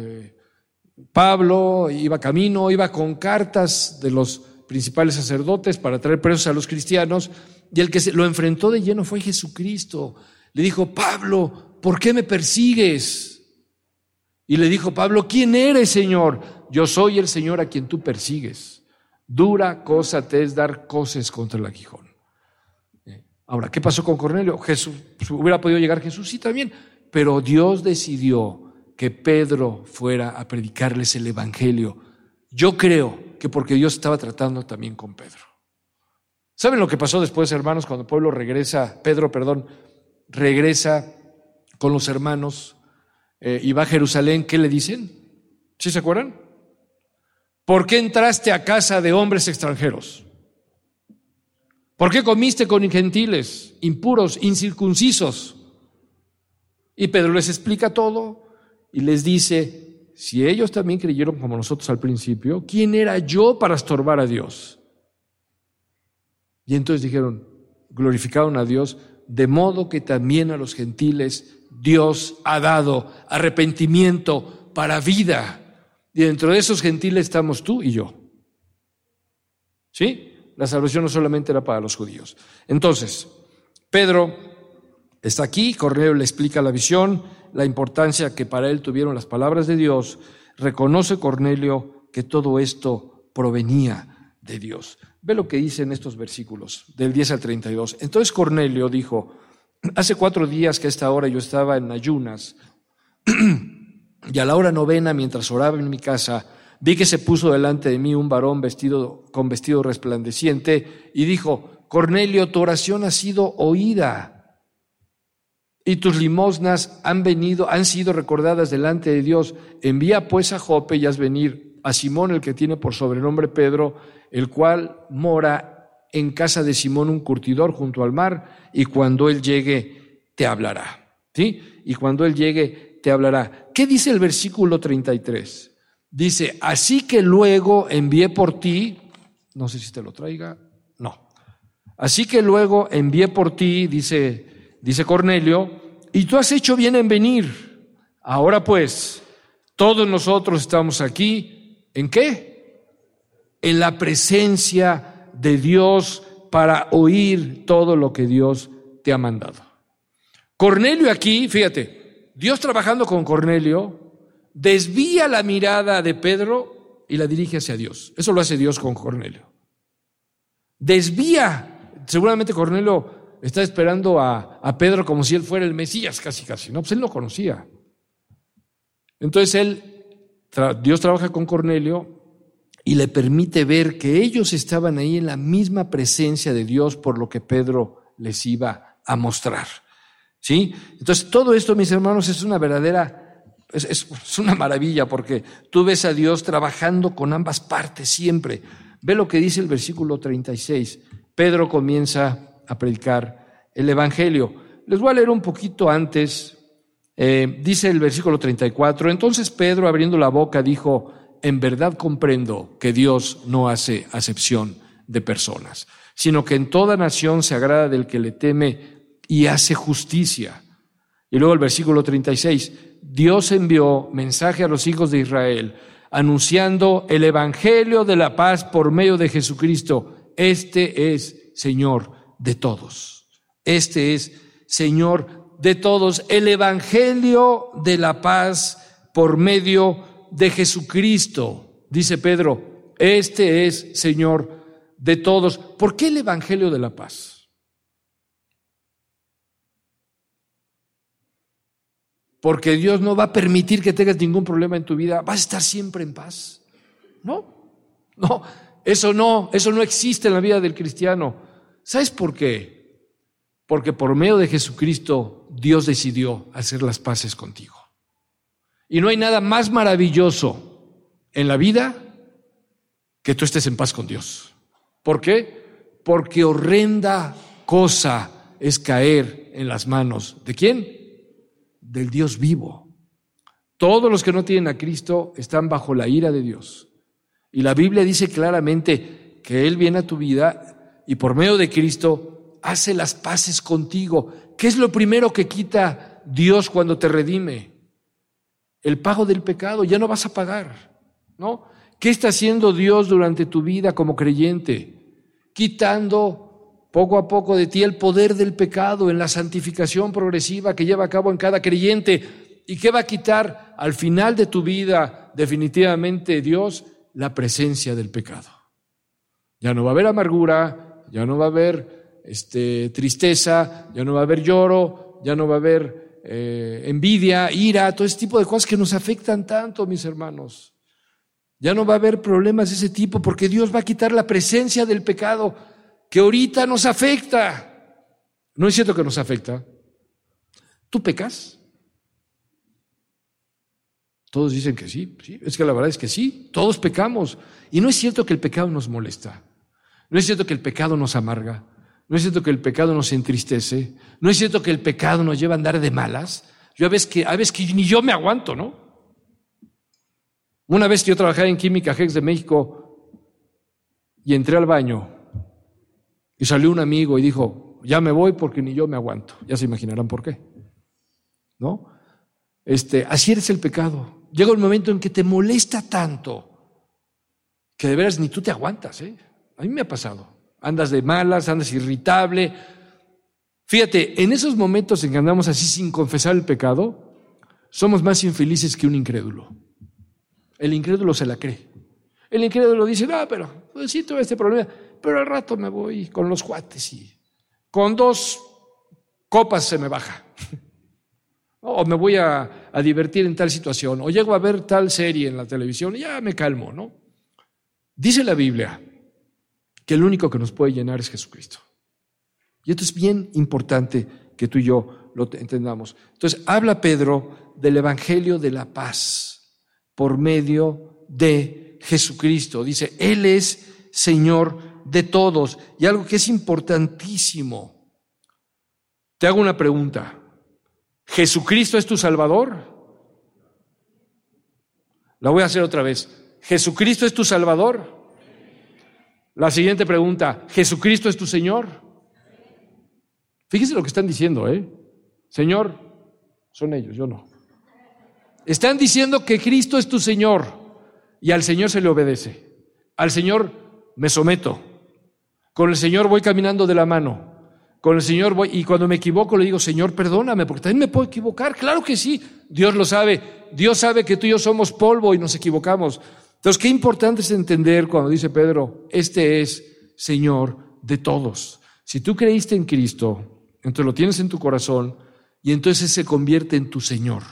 Pablo, iba camino, iba con cartas de los principales sacerdotes para traer presos a los cristianos, y el que lo enfrentó de lleno fue Jesucristo. Le dijo: Pablo, ¿por qué me persigues? Y le dijo Pablo: ¿quién eres, Señor? Yo soy el Señor a quien tú persigues. Dura cosa te es dar coces contra el aguijón. Ahora, ¿qué pasó con Cornelio? Jesús, ¿hubiera podido llegar Jesús? Sí, también. Pero Dios decidió que Pedro fuera a predicarles el evangelio. Yo creo que porque Dios estaba tratando también con Pedro. ¿Saben lo que pasó después, hermanos, cuando Pedro regresa con los hermanos y va a Jerusalén? ¿Qué le dicen? ¿Sí se acuerdan? ¿Por qué entraste a casa de hombres extranjeros? ¿Por qué comiste con gentiles, impuros, incircuncisos? Y Pedro les explica todo y les dice: si ellos también creyeron como nosotros al principio, ¿quién era yo para estorbar a Dios? Y entonces dijeron, glorificaron a Dios, de modo que también a los gentiles Dios ha dado arrepentimiento para vida. Y dentro de esos gentiles estamos tú y yo. ¿Sí? La salvación no solamente era para los judíos. Entonces, Pedro está aquí, Cornelio le explica la visión, la importancia que para él tuvieron las palabras de Dios. Reconoce Cornelio que todo esto provenía de Dios. Ve lo que dice en estos versículos, del 10 al 32. Entonces Cornelio dijo: hace 4 días que a esta hora yo estaba en ayunas, y a la hora 9, mientras oraba en mi casa, vi que se puso delante de mí un varón con vestido resplandeciente, y dijo: Cornelio, tu oración ha sido oída, y tus limosnas han sido recordadas delante de Dios. Envía pues a Jope y haz venir a Simón, el que tiene por sobrenombre Pedro, el cual mora en casa de Simón, un curtidor junto al mar, y cuando él llegue te hablará. ¿Sí? Y cuando él llegue te hablará. ¿Qué dice el versículo 33? Dice: así que luego envié por ti, no sé si te lo traiga, no. Así que luego envié por ti, dice Cornelio, y tú has hecho bien en venir. Ahora pues, todos nosotros estamos aquí, ¿en qué? En la presencia de Dios para oír todo lo que Dios te ha mandado. Cornelio aquí, fíjate, Dios trabajando con Cornelio, desvía la mirada de Pedro y la dirige hacia Dios. Eso lo hace Dios con Cornelio. Desvía, seguramente Cornelio está esperando a Pedro como si él fuera el Mesías, casi, no, pues él no conocía. Entonces Dios trabaja con Cornelio y le permite ver que ellos estaban ahí en la misma presencia de Dios, por lo que Pedro les iba a mostrar. ¿Sí? Entonces todo esto, mis hermanos, es una verdadera, es una maravilla, porque tú ves a Dios trabajando con ambas partes siempre. Ve lo que dice el versículo 36. Pedro comienza a predicar el evangelio. Les voy a leer un poquito antes. Dice el versículo 34: entonces Pedro, abriendo la boca, dijo: en verdad comprendo que Dios no hace acepción de personas, sino que en toda nación se agrada del que le teme y hace justicia. Y luego el versículo 36: Dios envió mensaje a los hijos de Israel, anunciando el evangelio de la paz por medio de Jesucristo. Este es Señor de todos. Este es Señor de todos. El evangelio de la paz por medio de Jesucristo, dice Pedro, este es Señor de todos. ¿Por qué el evangelio de la paz? Porque Dios no va a permitir que tengas ningún problema en tu vida. ¿Vas a estar siempre en paz? No, eso no existe en la vida del cristiano. ¿Sabes por qué? Porque por medio de Jesucristo Dios decidió hacer las paces contigo. Y no hay nada más maravilloso en la vida que tú estés en paz con Dios. ¿Por qué? Porque horrenda cosa es caer en las manos ¿de quién? Del Dios vivo. Todos los que no tienen a Cristo están bajo la ira de Dios. Y la Biblia dice claramente que Él viene a tu vida y por medio de Cristo hace las paces contigo. ¿Qué es lo primero que quita Dios cuando te redime? El pago del pecado. Ya no vas a pagar, ¿no? ¿Qué está haciendo Dios durante tu vida como creyente? Quitando poco a poco de ti el poder del pecado en la santificación progresiva que lleva a cabo en cada creyente. ¿Y qué va a quitar al final de tu vida definitivamente Dios? La presencia del pecado. Ya no va a haber amargura, ya no va a haber tristeza, ya no va a haber lloro, ya no va a haber envidia, ira, todo ese tipo de cosas que nos afectan tanto, mis hermanos. Ya no va a haber problemas de ese tipo, porque Dios va a quitar la presencia del pecado que ahorita nos afecta. ¿No es cierto que nos afecta? ¿Tú pecas? Todos dicen que sí, es que la verdad es que sí, todos pecamos. Y no es cierto que el pecado nos molesta, no es cierto que el pecado nos amarga, no es cierto que el pecado nos entristece, no es cierto que el pecado nos lleva a andar de malas. Yo a veces que ni yo me aguanto, ¿no? Una vez que yo trabajaba en Química Hex de México y entré al baño y salió un amigo y dijo: ya me voy porque ni yo me aguanto. Ya se imaginarán por qué, ¿no? Así eres el pecado. Llega un momento en que te molesta tanto que de veras ni tú te aguantas, ¿eh? A mí me ha pasado. Andas de malas, andas irritable. Fíjate, en esos momentos en que andamos así sin confesar el pecado, somos más infelices que un incrédulo. El incrédulo se la cree. El incrédulo dice, no, pero pues sí tuve este problema, pero al rato me voy con los cuates y con 2 copas se me baja. O me voy a divertir en tal situación, o llego a ver tal serie en la televisión y ya me calmo, ¿no? Dice la Biblia que el único que nos puede llenar es Jesucristo. Y esto es bien importante que tú y yo lo entendamos. Entonces, habla Pedro del evangelio de la paz por medio de Jesucristo. Dice, Él es Señor de todos. Y algo que es importantísimo. Te hago una pregunta. ¿Jesucristo es tu Salvador? La voy a hacer otra vez. ¿Jesucristo es tu Salvador? La siguiente pregunta, ¿Jesucristo es tu Señor? Fíjese lo que están diciendo, Señor, son ellos, yo no. Están diciendo que Cristo es tu Señor y al Señor se le obedece. Al Señor me someto. Con el Señor voy caminando de la mano. Con el Señor voy, y cuando me equivoco le digo, Señor, perdóname, porque también me puedo equivocar. Claro que sí, Dios lo sabe. Dios sabe que tú y yo somos polvo y nos equivocamos. Entonces, qué importante es entender cuando dice Pedro, este es Señor de todos. Si tú creíste en Cristo, entonces lo tienes en tu corazón y entonces se convierte en tu Señor.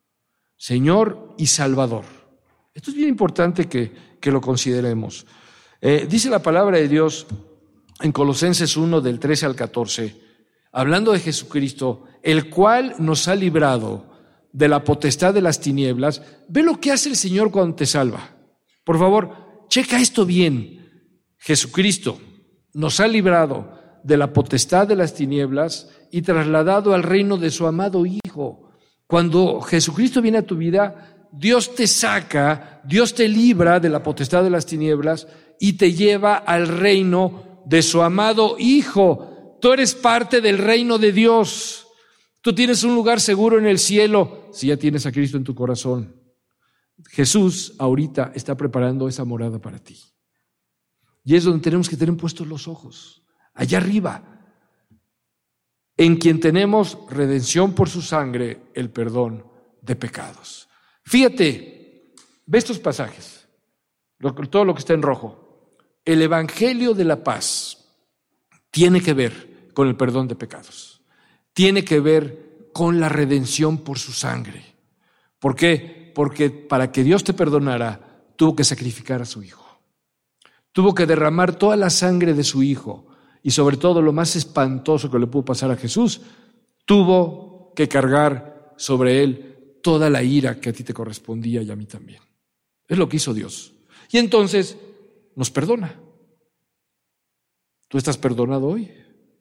Señor y Salvador. Esto es bien importante que lo consideremos. Dice la palabra de Dios en Colosenses 1, del 13 al 14, hablando de Jesucristo, el cual nos ha librado de la potestad de las tinieblas. Ve lo que hace el Señor cuando te salva. Por favor, checa esto bien. Jesucristo nos ha librado de la potestad de las tinieblas y trasladado al reino de su amado Hijo. Cuando Jesucristo viene a tu vida, Dios te saca, Dios te libra de la potestad de las tinieblas y te lleva al reino de su amado Hijo. Tú eres parte del reino de Dios. Tú tienes un lugar seguro en el cielo si ya tienes a Cristo en tu corazón. Jesús ahorita está preparando esa morada para ti. Y es donde tenemos que tener puestos los ojos, allá arriba, en quien tenemos redención por su sangre, el perdón de pecados. Fíjate, ve estos pasajes, todo lo que está en rojo. El evangelio de la paz tiene que ver con el perdón de pecados, tiene que ver con la redención por su sangre. ¿Por qué? Porque para que Dios te perdonara, tuvo que sacrificar a su Hijo. Tuvo que derramar toda la sangre de su Hijo. Y sobre todo, lo más espantoso que le pudo pasar a Jesús, tuvo que cargar sobre él toda la ira que a ti te correspondía y a mí también. Es lo que hizo Dios. Y entonces nos perdona. ¿Tú estás perdonado hoy?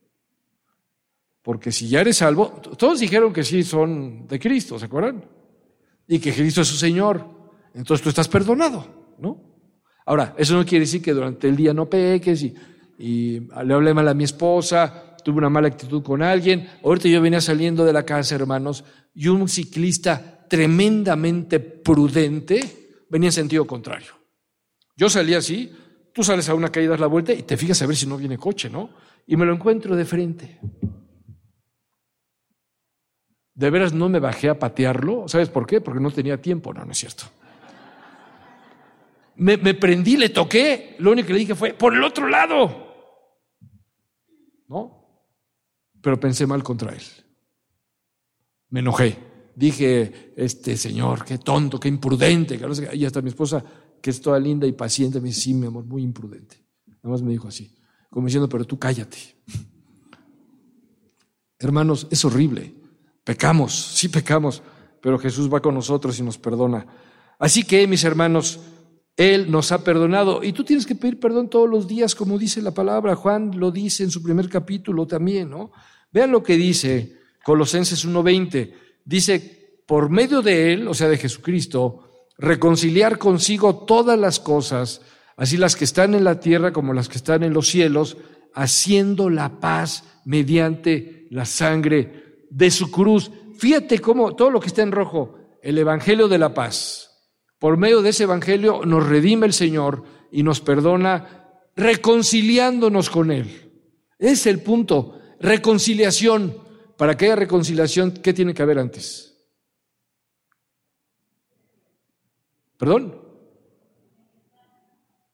Porque si ya eres salvo, todos dijeron que sí son de Cristo, ¿se acuerdan? Y que Cristo es su Señor. Entonces tú estás perdonado, ¿no? Ahora, eso no quiere decir que durante el día no peques y le hablé mal a mi esposa, tuve una mala actitud con alguien. Ahorita yo venía saliendo de la casa, hermanos, y un ciclista tremendamente prudente venía en sentido contrario. Yo salí así, tú sales a una calle, das la vuelta y te fijas a ver si no viene coche, ¿no? Y me lo encuentro de frente. De veras no me bajé a patearlo. ¿Sabes por qué? Porque no tenía tiempo. No es cierto. Me prendí, le toqué. Lo único que le dije fue, ¡por el otro lado! ¿No? Pero pensé mal contra él. Me enojé. Dije, señor, qué tonto, qué imprudente. Y hasta mi esposa, que es toda linda y paciente, me dice, sí, mi amor, muy imprudente. Nada más me dijo así, como diciendo, pero tú cállate. Hermanos, es horrible. Pecamos, sí pecamos, pero Jesús va con nosotros y nos perdona. Así que, mis hermanos, Él nos ha perdonado. Y tú tienes que pedir perdón todos los días, como dice la palabra. Juan lo dice en su primer capítulo también, ¿no? Vean lo que dice Colosenses 1:20. Dice, por medio de Él, o sea, de Jesucristo, reconciliar consigo todas las cosas, así las que están en la tierra como las que están en los cielos, haciendo la paz mediante la sangre de su cruz. Fíjate cómo todo lo que está en rojo, el evangelio de la paz, por medio de ese evangelio nos redime el Señor y nos perdona reconciliándonos con Él. Ese es el punto, reconciliación. Para que haya reconciliación, ¿qué tiene que haber antes? ¿Perdón?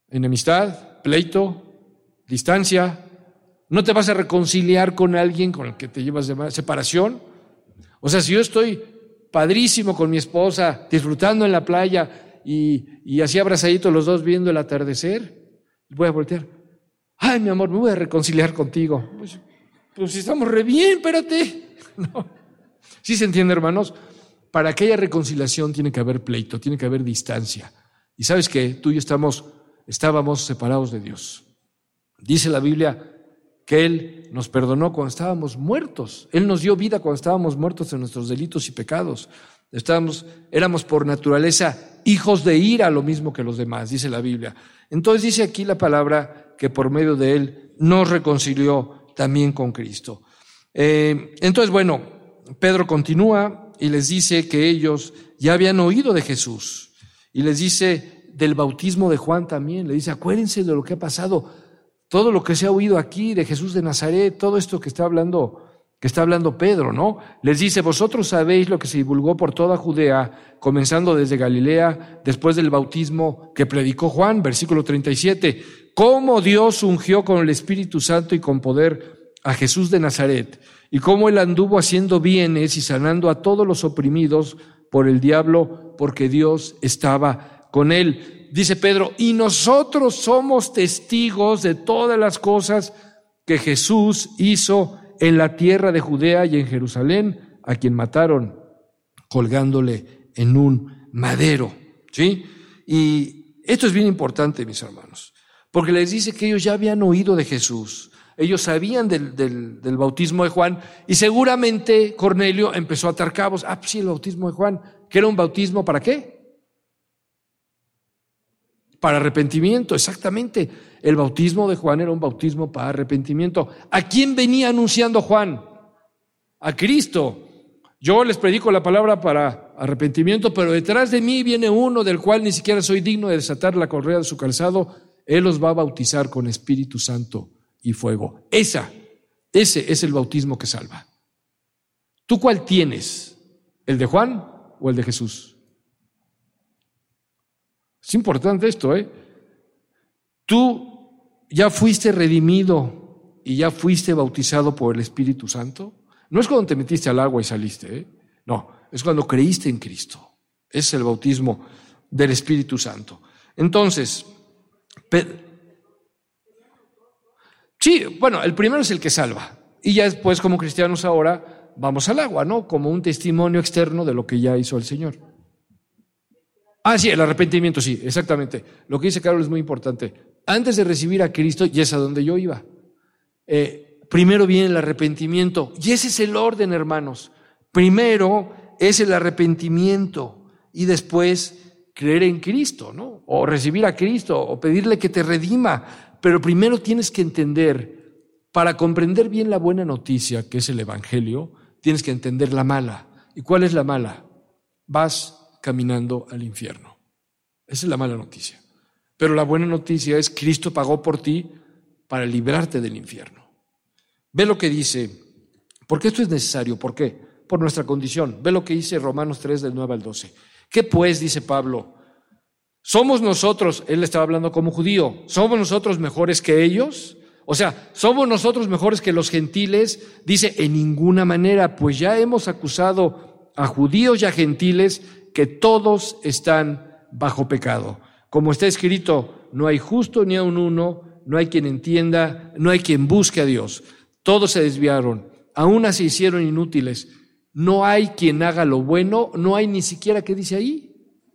Enemistad, pleito, distancia. ¿No te vas a reconciliar con alguien con el que te llevas de mal? ¿Separación? O sea, si yo estoy padrísimo con mi esposa, disfrutando en la playa y así abrazaditos los dos viendo el atardecer, voy a voltear. Ay, mi amor, me voy a reconciliar contigo. Pues si estamos re bien, espérate. No. ¿Sí se entiende, hermanos? Para que haya reconciliación tiene que haber pleito, tiene que haber distancia. Y ¿sabes qué? Tú y yo estábamos separados de Dios. Dice la Biblia que Él nos perdonó cuando estábamos muertos. Él nos dio vida cuando estábamos muertos en nuestros delitos y pecados. Éramos por naturaleza hijos de ira, lo mismo que los demás, dice la Biblia. Entonces dice aquí la palabra que por medio de Él nos reconcilió también con Cristo. Entonces, bueno, Pedro continúa y les dice que ellos ya habían oído de Jesús. Y les dice del bautismo de Juan también. Le dice, acuérdense de lo que ha pasado. Todo lo que se ha oído aquí de Jesús de Nazaret, todo esto que está hablando Pedro, ¿no? Les dice, vosotros sabéis lo que se divulgó por toda Judea, comenzando desde Galilea, después del bautismo que predicó Juan, versículo 37, cómo Dios ungió con el Espíritu Santo y con poder a Jesús de Nazaret, y cómo él anduvo haciendo bienes y sanando a todos los oprimidos por el diablo, porque Dios estaba con él. Dice Pedro, y nosotros somos testigos de todas las cosas que Jesús hizo en la tierra de Judea y en Jerusalén, a quien mataron colgándole en un madero. ¿Sí? Y esto es bien importante, mis hermanos, porque les dice que ellos ya habían oído de Jesús, ellos sabían del bautismo de Juan, y seguramente Cornelio empezó a atar cabos. Pues sí, el bautismo de Juan, que era un bautismo ¿para qué? Para arrepentimiento, exactamente. El bautismo de Juan era un bautismo para arrepentimiento. ¿A quién venía anunciando Juan? A Cristo. Yo les predico la palabra para arrepentimiento, pero detrás de mí viene uno del cual ni siquiera soy digno de desatar la correa de su calzado. Él los va a bautizar con Espíritu Santo y fuego. Ese es el bautismo que salva. ¿Tú cuál tienes? ¿El de Juan o el de Jesús? Es importante esto, ¿eh? ¿Tú ya fuiste redimido y ya fuiste bautizado por el Espíritu Santo? No es cuando te metiste al agua y saliste, ¿eh? No, es cuando creíste en Cristo. Es el bautismo del Espíritu Santo. Entonces, sí, bueno, el primero es el que salva. Y ya después, como cristianos ahora, vamos al agua, ¿no? Como un testimonio externo de lo que ya hizo el Señor. Sí, el arrepentimiento, sí, exactamente. Lo que dice Carol es muy importante. Antes de recibir a Cristo, y es a donde yo iba, primero viene el arrepentimiento. Y ese es el orden, hermanos. Primero es el arrepentimiento y después creer en Cristo, ¿no? O recibir a Cristo, o pedirle que te redima. Pero primero tienes que entender, para comprender bien la buena noticia, que es el Evangelio, tienes que entender la mala. ¿Y cuál es la mala? Vas caminando al infierno. Esa es la mala noticia. Pero la buena noticia es Cristo pagó por ti para librarte del infierno. Ve lo que dice, porque esto es necesario. ¿Por qué? Por nuestra condición. Ve lo que dice Romanos 3 del 9 al 12. ¿Qué pues, dice Pablo? ¿Somos nosotros, él estaba hablando como judío, somos nosotros mejores que ellos? O sea, ¿somos nosotros mejores que los gentiles? Dice, en ninguna manera, pues ya hemos acusado a judíos y a gentiles que todos están bajo pecado. Como está escrito, no hay justo ni aun uno, no hay quien entienda, no hay quien busque a Dios. Todos se desviaron, aún se hicieron inútiles. No hay quien haga lo bueno, no hay ni siquiera, ¿qué dice ahí?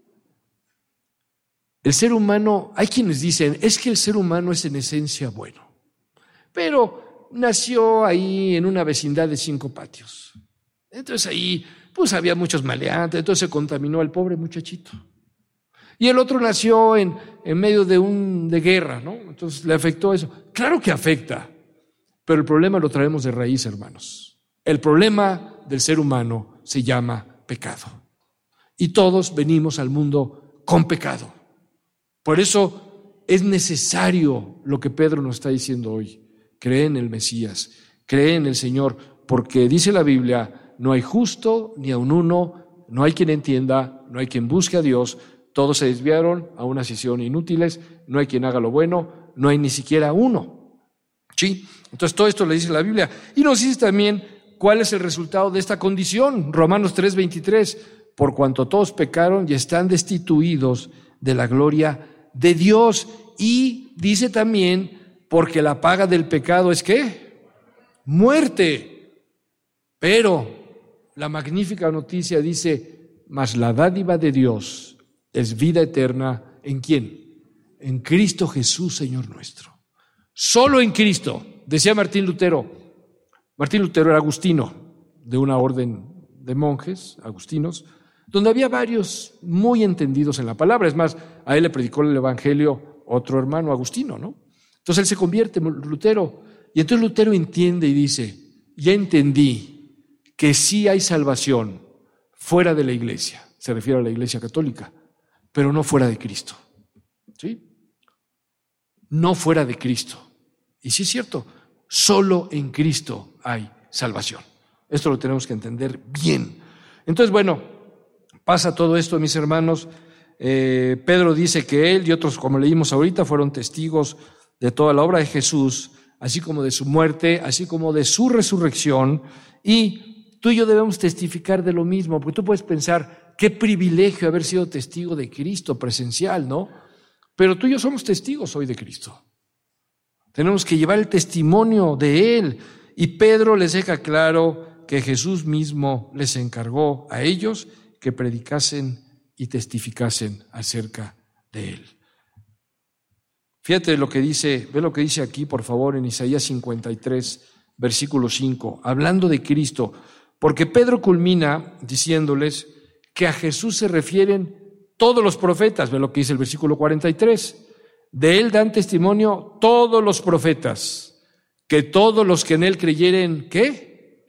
El ser humano, hay quienes dicen, es que el ser humano es en esencia bueno, pero nació ahí en una vecindad de 5 patios. Entonces ahí pues había muchos maleantes, entonces se contaminó al pobre muchachito. Y el otro nació en medio de guerra, ¿no? Entonces le afectó eso. Claro que afecta, pero el problema lo traemos de raíz, hermanos. El problema del ser humano se llama pecado. Y todos venimos al mundo con pecado. Por eso es necesario lo que Pedro nos está diciendo hoy. Cree en el Mesías, cree en el Señor, porque dice la Biblia, no hay justo ni aun uno, no hay quien entienda, no hay quien busque a Dios, Todos se desviaron a una sesión inútiles, no hay quien haga lo bueno, no hay ni siquiera uno. ¿Sí? Entonces todo esto le dice la Biblia. Y nos dice también cuál es el resultado de esta condición. Romanos 3:23, por cuanto todos pecaron y están destituidos de la gloria de Dios. Y dice también, porque la paga del pecado es ¿qué? Muerte. Pero la magnífica noticia dice, mas la dádiva de Dios es vida eterna. ¿En quién? En Cristo Jesús, Señor nuestro. Solo en Cristo. Decía Martín Lutero. Martín Lutero era agustino, de una orden de monjes, agustinos, donde había varios muy entendidos en la palabra. Es más, a él le predicó el evangelio otro hermano agustino, ¿no? Entonces él se convierte, Lutero, y entonces Lutero entiende y dice, ya entendí que sí hay salvación fuera de la iglesia, se refiere a la iglesia católica, pero no fuera de Cristo, ¿sí? No fuera de Cristo. Y sí es cierto, solo en Cristo hay salvación. Esto lo tenemos que entender bien. Entonces, bueno, pasa todo esto, mis hermanos. Pedro dice que él y otros, como leímos ahorita, fueron testigos de toda la obra de Jesús, así como de su muerte, así como de su resurrección. Y tú y yo debemos testificar de lo mismo, porque tú puedes pensar, qué privilegio haber sido testigo de Cristo presencial, ¿no? Pero tú y yo somos testigos hoy de Cristo. Tenemos que llevar el testimonio de Él. Y Pedro les deja claro que Jesús mismo les encargó a ellos que predicasen y testificasen acerca de Él. Fíjate lo que dice, ve lo que dice aquí, por favor, en Isaías 53, versículo 5, hablando de Cristo, porque Pedro culmina diciéndoles que a Jesús se refieren todos los profetas, ve lo que dice el versículo 43, de Él dan testimonio todos los profetas, que todos los que en Él creyeren, ¿qué?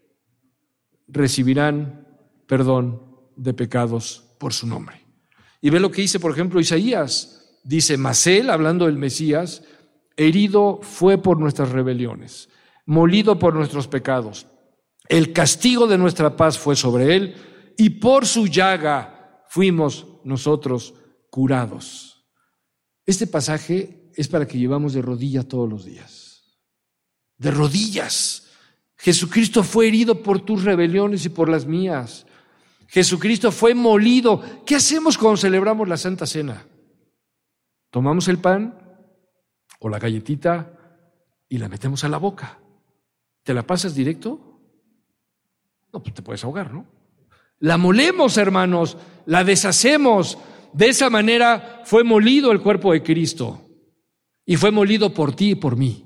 Recibirán perdón de pecados por su nombre. Y ve lo que dice, por ejemplo, Isaías, dice, mas Él, hablando del Mesías, herido fue por nuestras rebeliones, molido por nuestros pecados. El castigo de nuestra paz fue sobre Él, y por su llaga fuimos nosotros curados. Este pasaje es para que llevamos de rodillas todos los días. De rodillas. Jesucristo fue herido por tus rebeliones y por las mías. Jesucristo fue molido. ¿Qué hacemos cuando celebramos la Santa Cena? Tomamos el pan o la galletita y la metemos a la boca. ¿Te la pasas directo? No, pues te puedes ahogar, ¿no? La molemos, hermanos, la deshacemos. De esa manera fue molido el cuerpo de Cristo. Y fue molido por ti y por mí.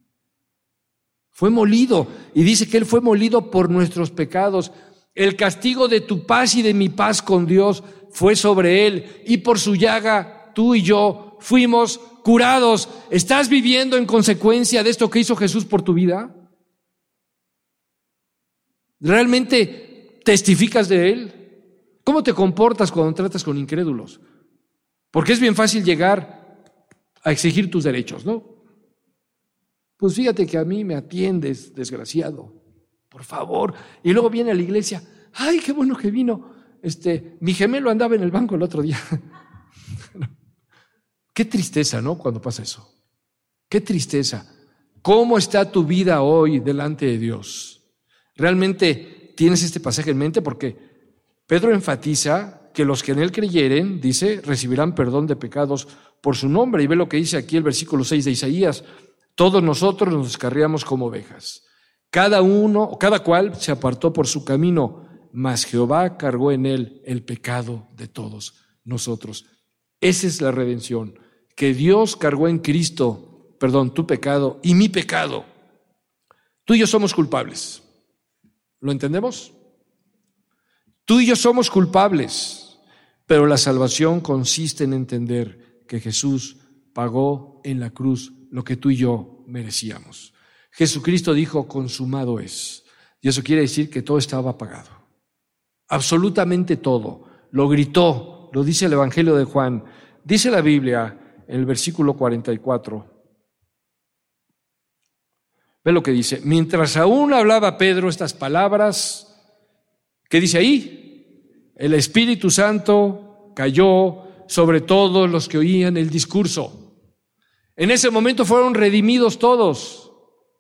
Fue molido. Y dice que Él fue molido por nuestros pecados. El castigo de tu paz y de mi paz con Dios fue sobre Él. Y por su llaga, tú y yo fuimos curados. ¿Estás viviendo en consecuencia de esto que hizo Jesús por tu vida? ¿Realmente testificas de Él? ¿Cómo te comportas cuando tratas con incrédulos? Porque es bien fácil llegar a exigir tus derechos, ¿no? Pues fíjate que a mí me atiendes, desgraciado, por favor. Y luego viene a la iglesia, ¡ay, qué bueno que vino! Mi gemelo andaba en el banco el otro día. Qué tristeza, ¿no? Cuando pasa eso. Qué tristeza. ¿Cómo está tu vida hoy delante de Dios? ¿Realmente tienes este pasaje en mente? Porque Pedro enfatiza que los que en Él creyeren, dice, recibirán perdón de pecados por su nombre. Y ve lo que dice aquí el versículo 6 de Isaías. Todos nosotros nos descarriamos como ovejas. Cada cual se apartó por su camino, mas Jehová cargó en Él el pecado de todos nosotros. Esa es la redención, que Dios cargó en Cristo, tu pecado y mi pecado. Tú y yo somos culpables. ¿Lo entendemos? Tú y yo somos culpables, pero la salvación consiste en entender que Jesús pagó en la cruz lo que tú y yo merecíamos. Jesucristo dijo, consumado es. Y eso quiere decir que todo estaba pagado. Absolutamente todo. Lo gritó, lo dice el Evangelio de Juan. Dice la Biblia en el versículo 44. Ve lo que dice. Mientras aún hablaba Pedro estas palabras, ¿qué dice ahí? El Espíritu Santo cayó sobre todos los que oían el discurso. En ese momento fueron redimidos todos.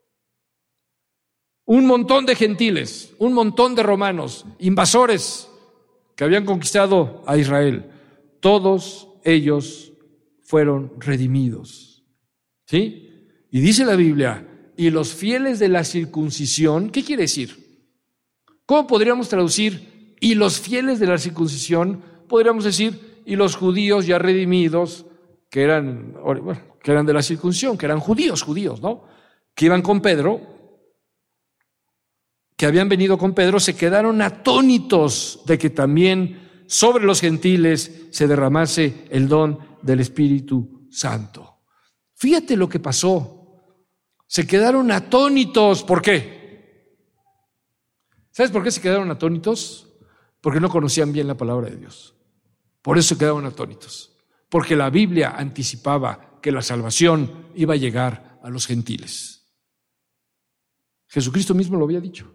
Un montón de gentiles, un montón de romanos, invasores que habían conquistado a Israel. Todos ellos fueron redimidos. ¿Sí? Y dice la Biblia, y los fieles de la circuncisión, ¿qué quiere decir? ¿Cómo podríamos traducir y los fieles de la circuncisión? Podríamos decir, y los judíos ya redimidos, que eran de la circuncisión, que eran judíos, ¿no? Que iban con Pedro, que habían venido con Pedro, se quedaron atónitos de que también sobre los gentiles se derramase el don del Espíritu Santo. Fíjate lo que pasó. Se quedaron atónitos. ¿Por qué? ¿Sabes por qué se quedaron atónitos? Porque no conocían bien la palabra de Dios. Por eso se quedaron atónitos. Porque la Biblia anticipaba que la salvación iba a llegar a los gentiles. Jesucristo mismo lo había dicho.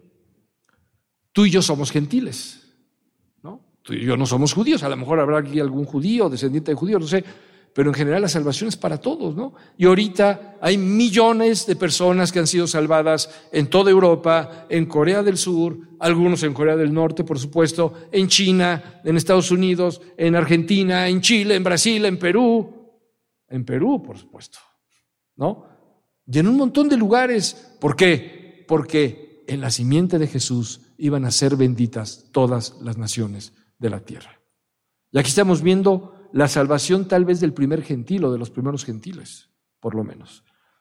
Tú y yo somos gentiles, ¿no? Tú y yo no somos judíos. A lo mejor habrá aquí algún judío, descendiente de judíos, no sé. Pero en general la salvación es para todos, ¿no? Y ahorita hay millones de personas que han sido salvadas en toda Europa, en Corea del Sur, algunos en Corea del Norte, por supuesto, en China, en Estados Unidos, en Argentina, en Chile, en Brasil, en Perú, por supuesto, ¿no? Y en un montón de lugares. ¿Por qué? Porque en la simiente de Jesús iban a ser benditas todas las naciones de la tierra. Y aquí estamos viendo la salvación tal vez del primer gentil o de los primeros gentiles, por lo menos.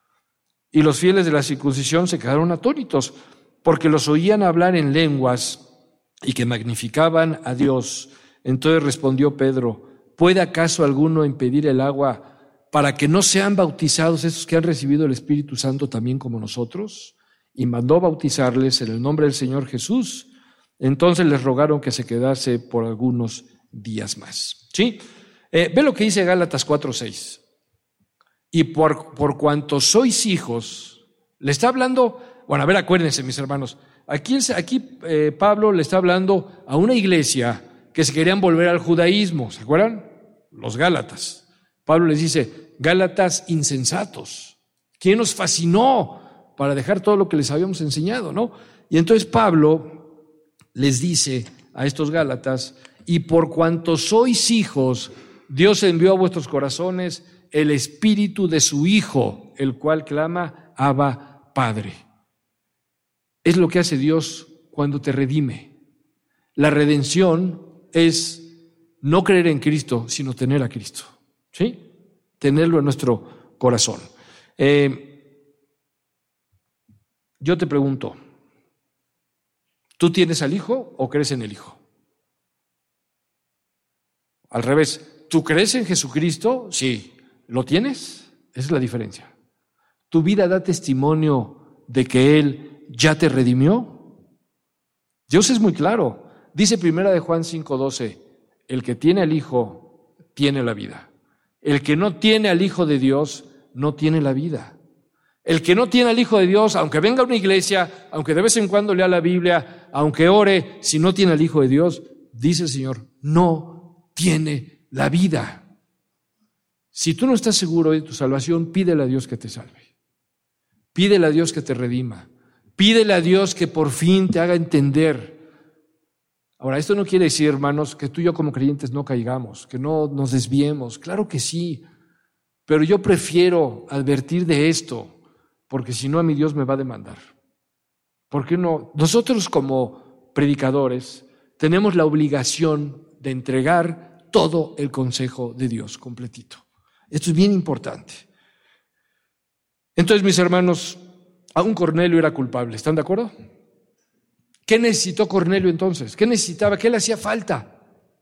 Y los fieles de la circuncisión se quedaron atónitos porque los oían hablar en lenguas y que magnificaban a Dios. Entonces respondió Pedro, ¿puede acaso alguno impedir el agua para que no sean bautizados esos que han recibido el Espíritu Santo también como nosotros? Y mandó bautizarles en el nombre del Señor Jesús. Entonces les rogaron que se quedase por algunos días más. ¿Sí? Ve lo que dice Gálatas 4:6. Y por cuanto sois hijos, le está hablando, bueno, a ver, acuérdense, mis hermanos, aquí Pablo le está hablando a una iglesia que se querían volver al judaísmo, ¿se acuerdan? Los Gálatas. Pablo les dice, Gálatas insensatos, ¿quién os fascinó para dejar todo lo que les habíamos enseñado, no? Y entonces Pablo les dice a estos Gálatas, y por cuanto sois hijos, Dios envió a vuestros corazones el espíritu de su Hijo, el cual clama, Abba, Padre. Es lo que hace Dios cuando te redime. La redención es no creer en Cristo, sino tener a Cristo, ¿sí? Tenerlo en nuestro corazón. Yo te pregunto, ¿tú tienes al Hijo o crees en el Hijo? Al revés. ¿Tú crees en Jesucristo? Sí. ¿Lo tienes? Esa es la diferencia. ¿Tu vida da testimonio de que Él ya te redimió? Dios es muy claro. Dice 1 Juan 5:12, el que tiene al Hijo tiene la vida. El que no tiene al Hijo de Dios no tiene la vida. El que no tiene al Hijo de Dios, aunque venga a una iglesia, aunque de vez en cuando lea la Biblia, aunque ore, si no tiene al Hijo de Dios, dice el Señor, no tiene la vida. Si tú no estás seguro de tu salvación, pídele a Dios que te salve. Pídele a Dios que te redima. Pídele a Dios que por fin te haga entender. Ahora, esto no quiere decir, hermanos, que tú y yo como creyentes no caigamos, que no nos desviemos. Claro que sí, pero yo prefiero advertir de esto, porque si no a mi Dios me va a demandar. ¿Por qué no? Nosotros como predicadores tenemos la obligación de entregar todo el consejo de Dios completito. Esto es bien importante. Entonces, mis hermanos, aún Cornelio era culpable, ¿están de acuerdo? ¿Qué necesitó Cornelio entonces? ¿Qué necesitaba? ¿Qué le hacía falta?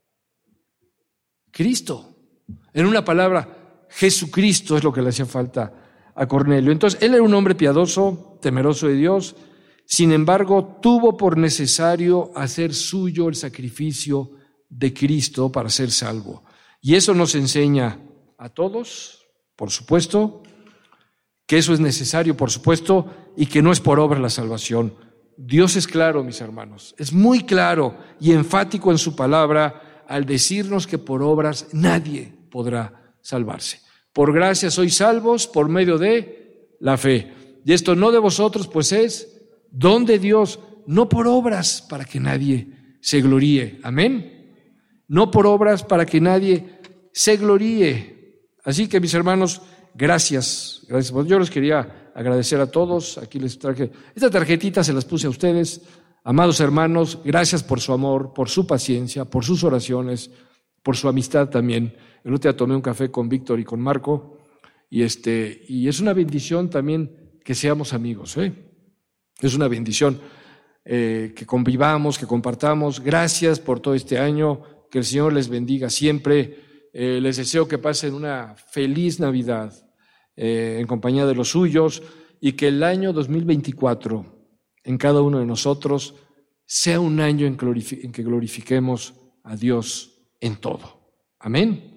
Cristo. En una palabra, Jesucristo es lo que le hacía falta a Cornelio. Entonces, él era un hombre piadoso, temeroso de Dios. Sin embargo, tuvo por necesario hacer suyo el sacrificio de Cristo para ser salvo. Y eso nos enseña a todos, por supuesto, que eso es necesario, por supuesto, y que no es por obra la salvación. Dios es claro, mis hermanos, es muy claro y enfático en su palabra al decirnos que por obras nadie podrá salvarse. Por gracia sois salvos por medio de la fe. Y esto no de vosotros, pues es don de Dios, no por obras para que nadie se gloríe. Amén. No por obras para que nadie se gloríe. Así que, mis hermanos, gracias. Yo les quería agradecer a todos. Aquí les traje esta tarjetita, se las puse a ustedes. Amados hermanos, gracias por su amor, por su paciencia, por sus oraciones, por su amistad también. El otro día tomé un café con Víctor y con Marco y es una bendición también que seamos amigos. Es una bendición que convivamos, que compartamos. Gracias por todo este año. Que el Señor les bendiga siempre. Les deseo que pasen una feliz Navidad en compañía de los suyos y que el año 2024 en cada uno de nosotros sea un año en que glorifiquemos a Dios en todo. Amén.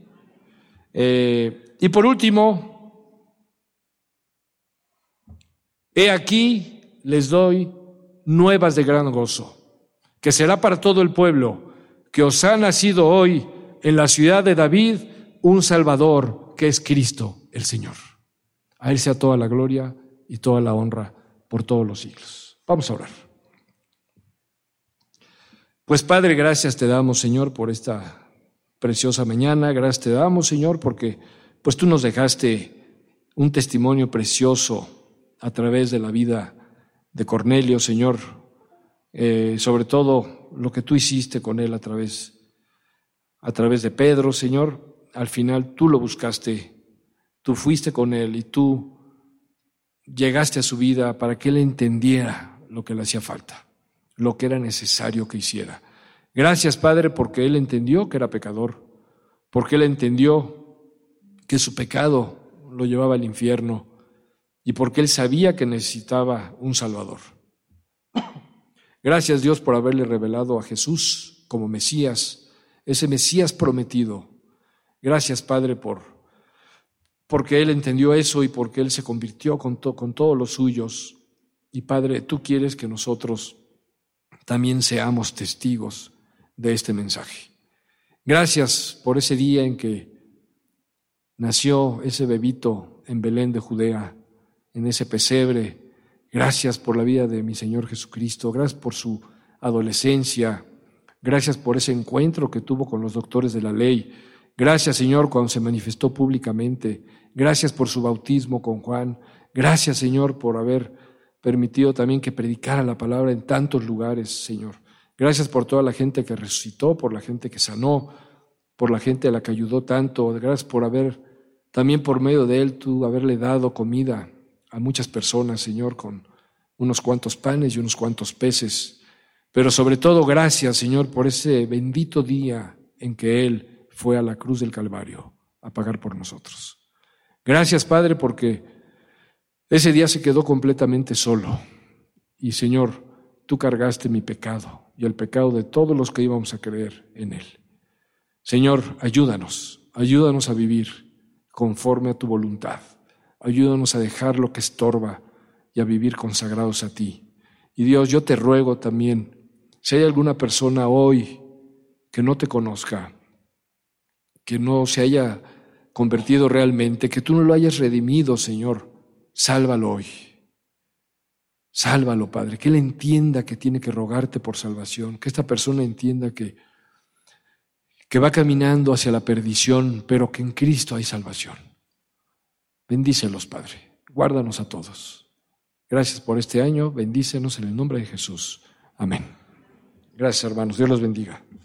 Y por último, he aquí les doy nuevas de gran gozo, que será para todo el pueblo, que os ha nacido hoy en la ciudad de David un Salvador, que es Cristo el Señor. A Él sea toda la gloria y toda la honra por todos los siglos. Vamos a orar. Pues Padre, gracias te damos, Señor, por esta preciosa mañana. Gracias te damos, Señor, porque pues tú nos dejaste un testimonio precioso a través de la vida de Cornelio, Señor, sobre todo lo que tú hiciste con él a través de Pedro, Señor. Al final tú lo buscaste, tú fuiste con él y tú llegaste a su vida para que él entendiera lo que le hacía falta, lo que era necesario que hiciera. Gracias, Padre, porque él entendió que era pecador, porque él entendió que su pecado lo llevaba al infierno y porque él sabía que necesitaba un Salvador. Gracias, Dios, por haberle revelado a Jesús como Mesías, ese Mesías prometido. Gracias, Padre, porque él entendió eso y porque él se convirtió con todos los suyos. Y Padre, tú quieres que nosotros también seamos testigos de este mensaje. Gracias por ese día en que nació ese bebito en Belén de Judea, en ese pesebre. Gracias por la vida de mi Señor Jesucristo. Gracias por su adolescencia. Gracias por ese encuentro que tuvo con los doctores de la ley. Gracias, Señor, cuando se manifestó públicamente. Gracias por su bautismo con Juan. Gracias, Señor, por haber permitido también que predicara la palabra en tantos lugares, Señor. Gracias por toda la gente que resucitó, por la gente que sanó, por la gente a la que ayudó tanto. Gracias por haber, también por medio de él, tú haberle dado comida a muchas personas, Señor, con unos cuantos panes y unos cuantos peces. Pero sobre todo, gracias, Señor, por ese bendito día en que él fue a la cruz del Calvario a pagar por nosotros. Gracias, Padre, porque ese día se quedó completamente solo. Y, Señor, tú cargaste mi pecado y el pecado de todos los que íbamos a creer en él. Señor, ayúdanos a vivir conforme a tu voluntad. Ayúdanos a dejar lo que estorba y a vivir consagrados a ti. Y Dios, yo te ruego también, si hay alguna persona hoy que no te conozca, que no se haya convertido realmente, que tú no lo hayas redimido, Señor, sálvalo hoy. Sálvalo, Padre, que él entienda que tiene que rogarte por salvación, que esta persona entienda que va caminando hacia la perdición, pero que en Cristo hay salvación. Bendícelos, Padre. Guárdanos a todos. Gracias por este año. Bendícenos en el nombre de Jesús. Amén. Gracias, hermanos. Dios los bendiga.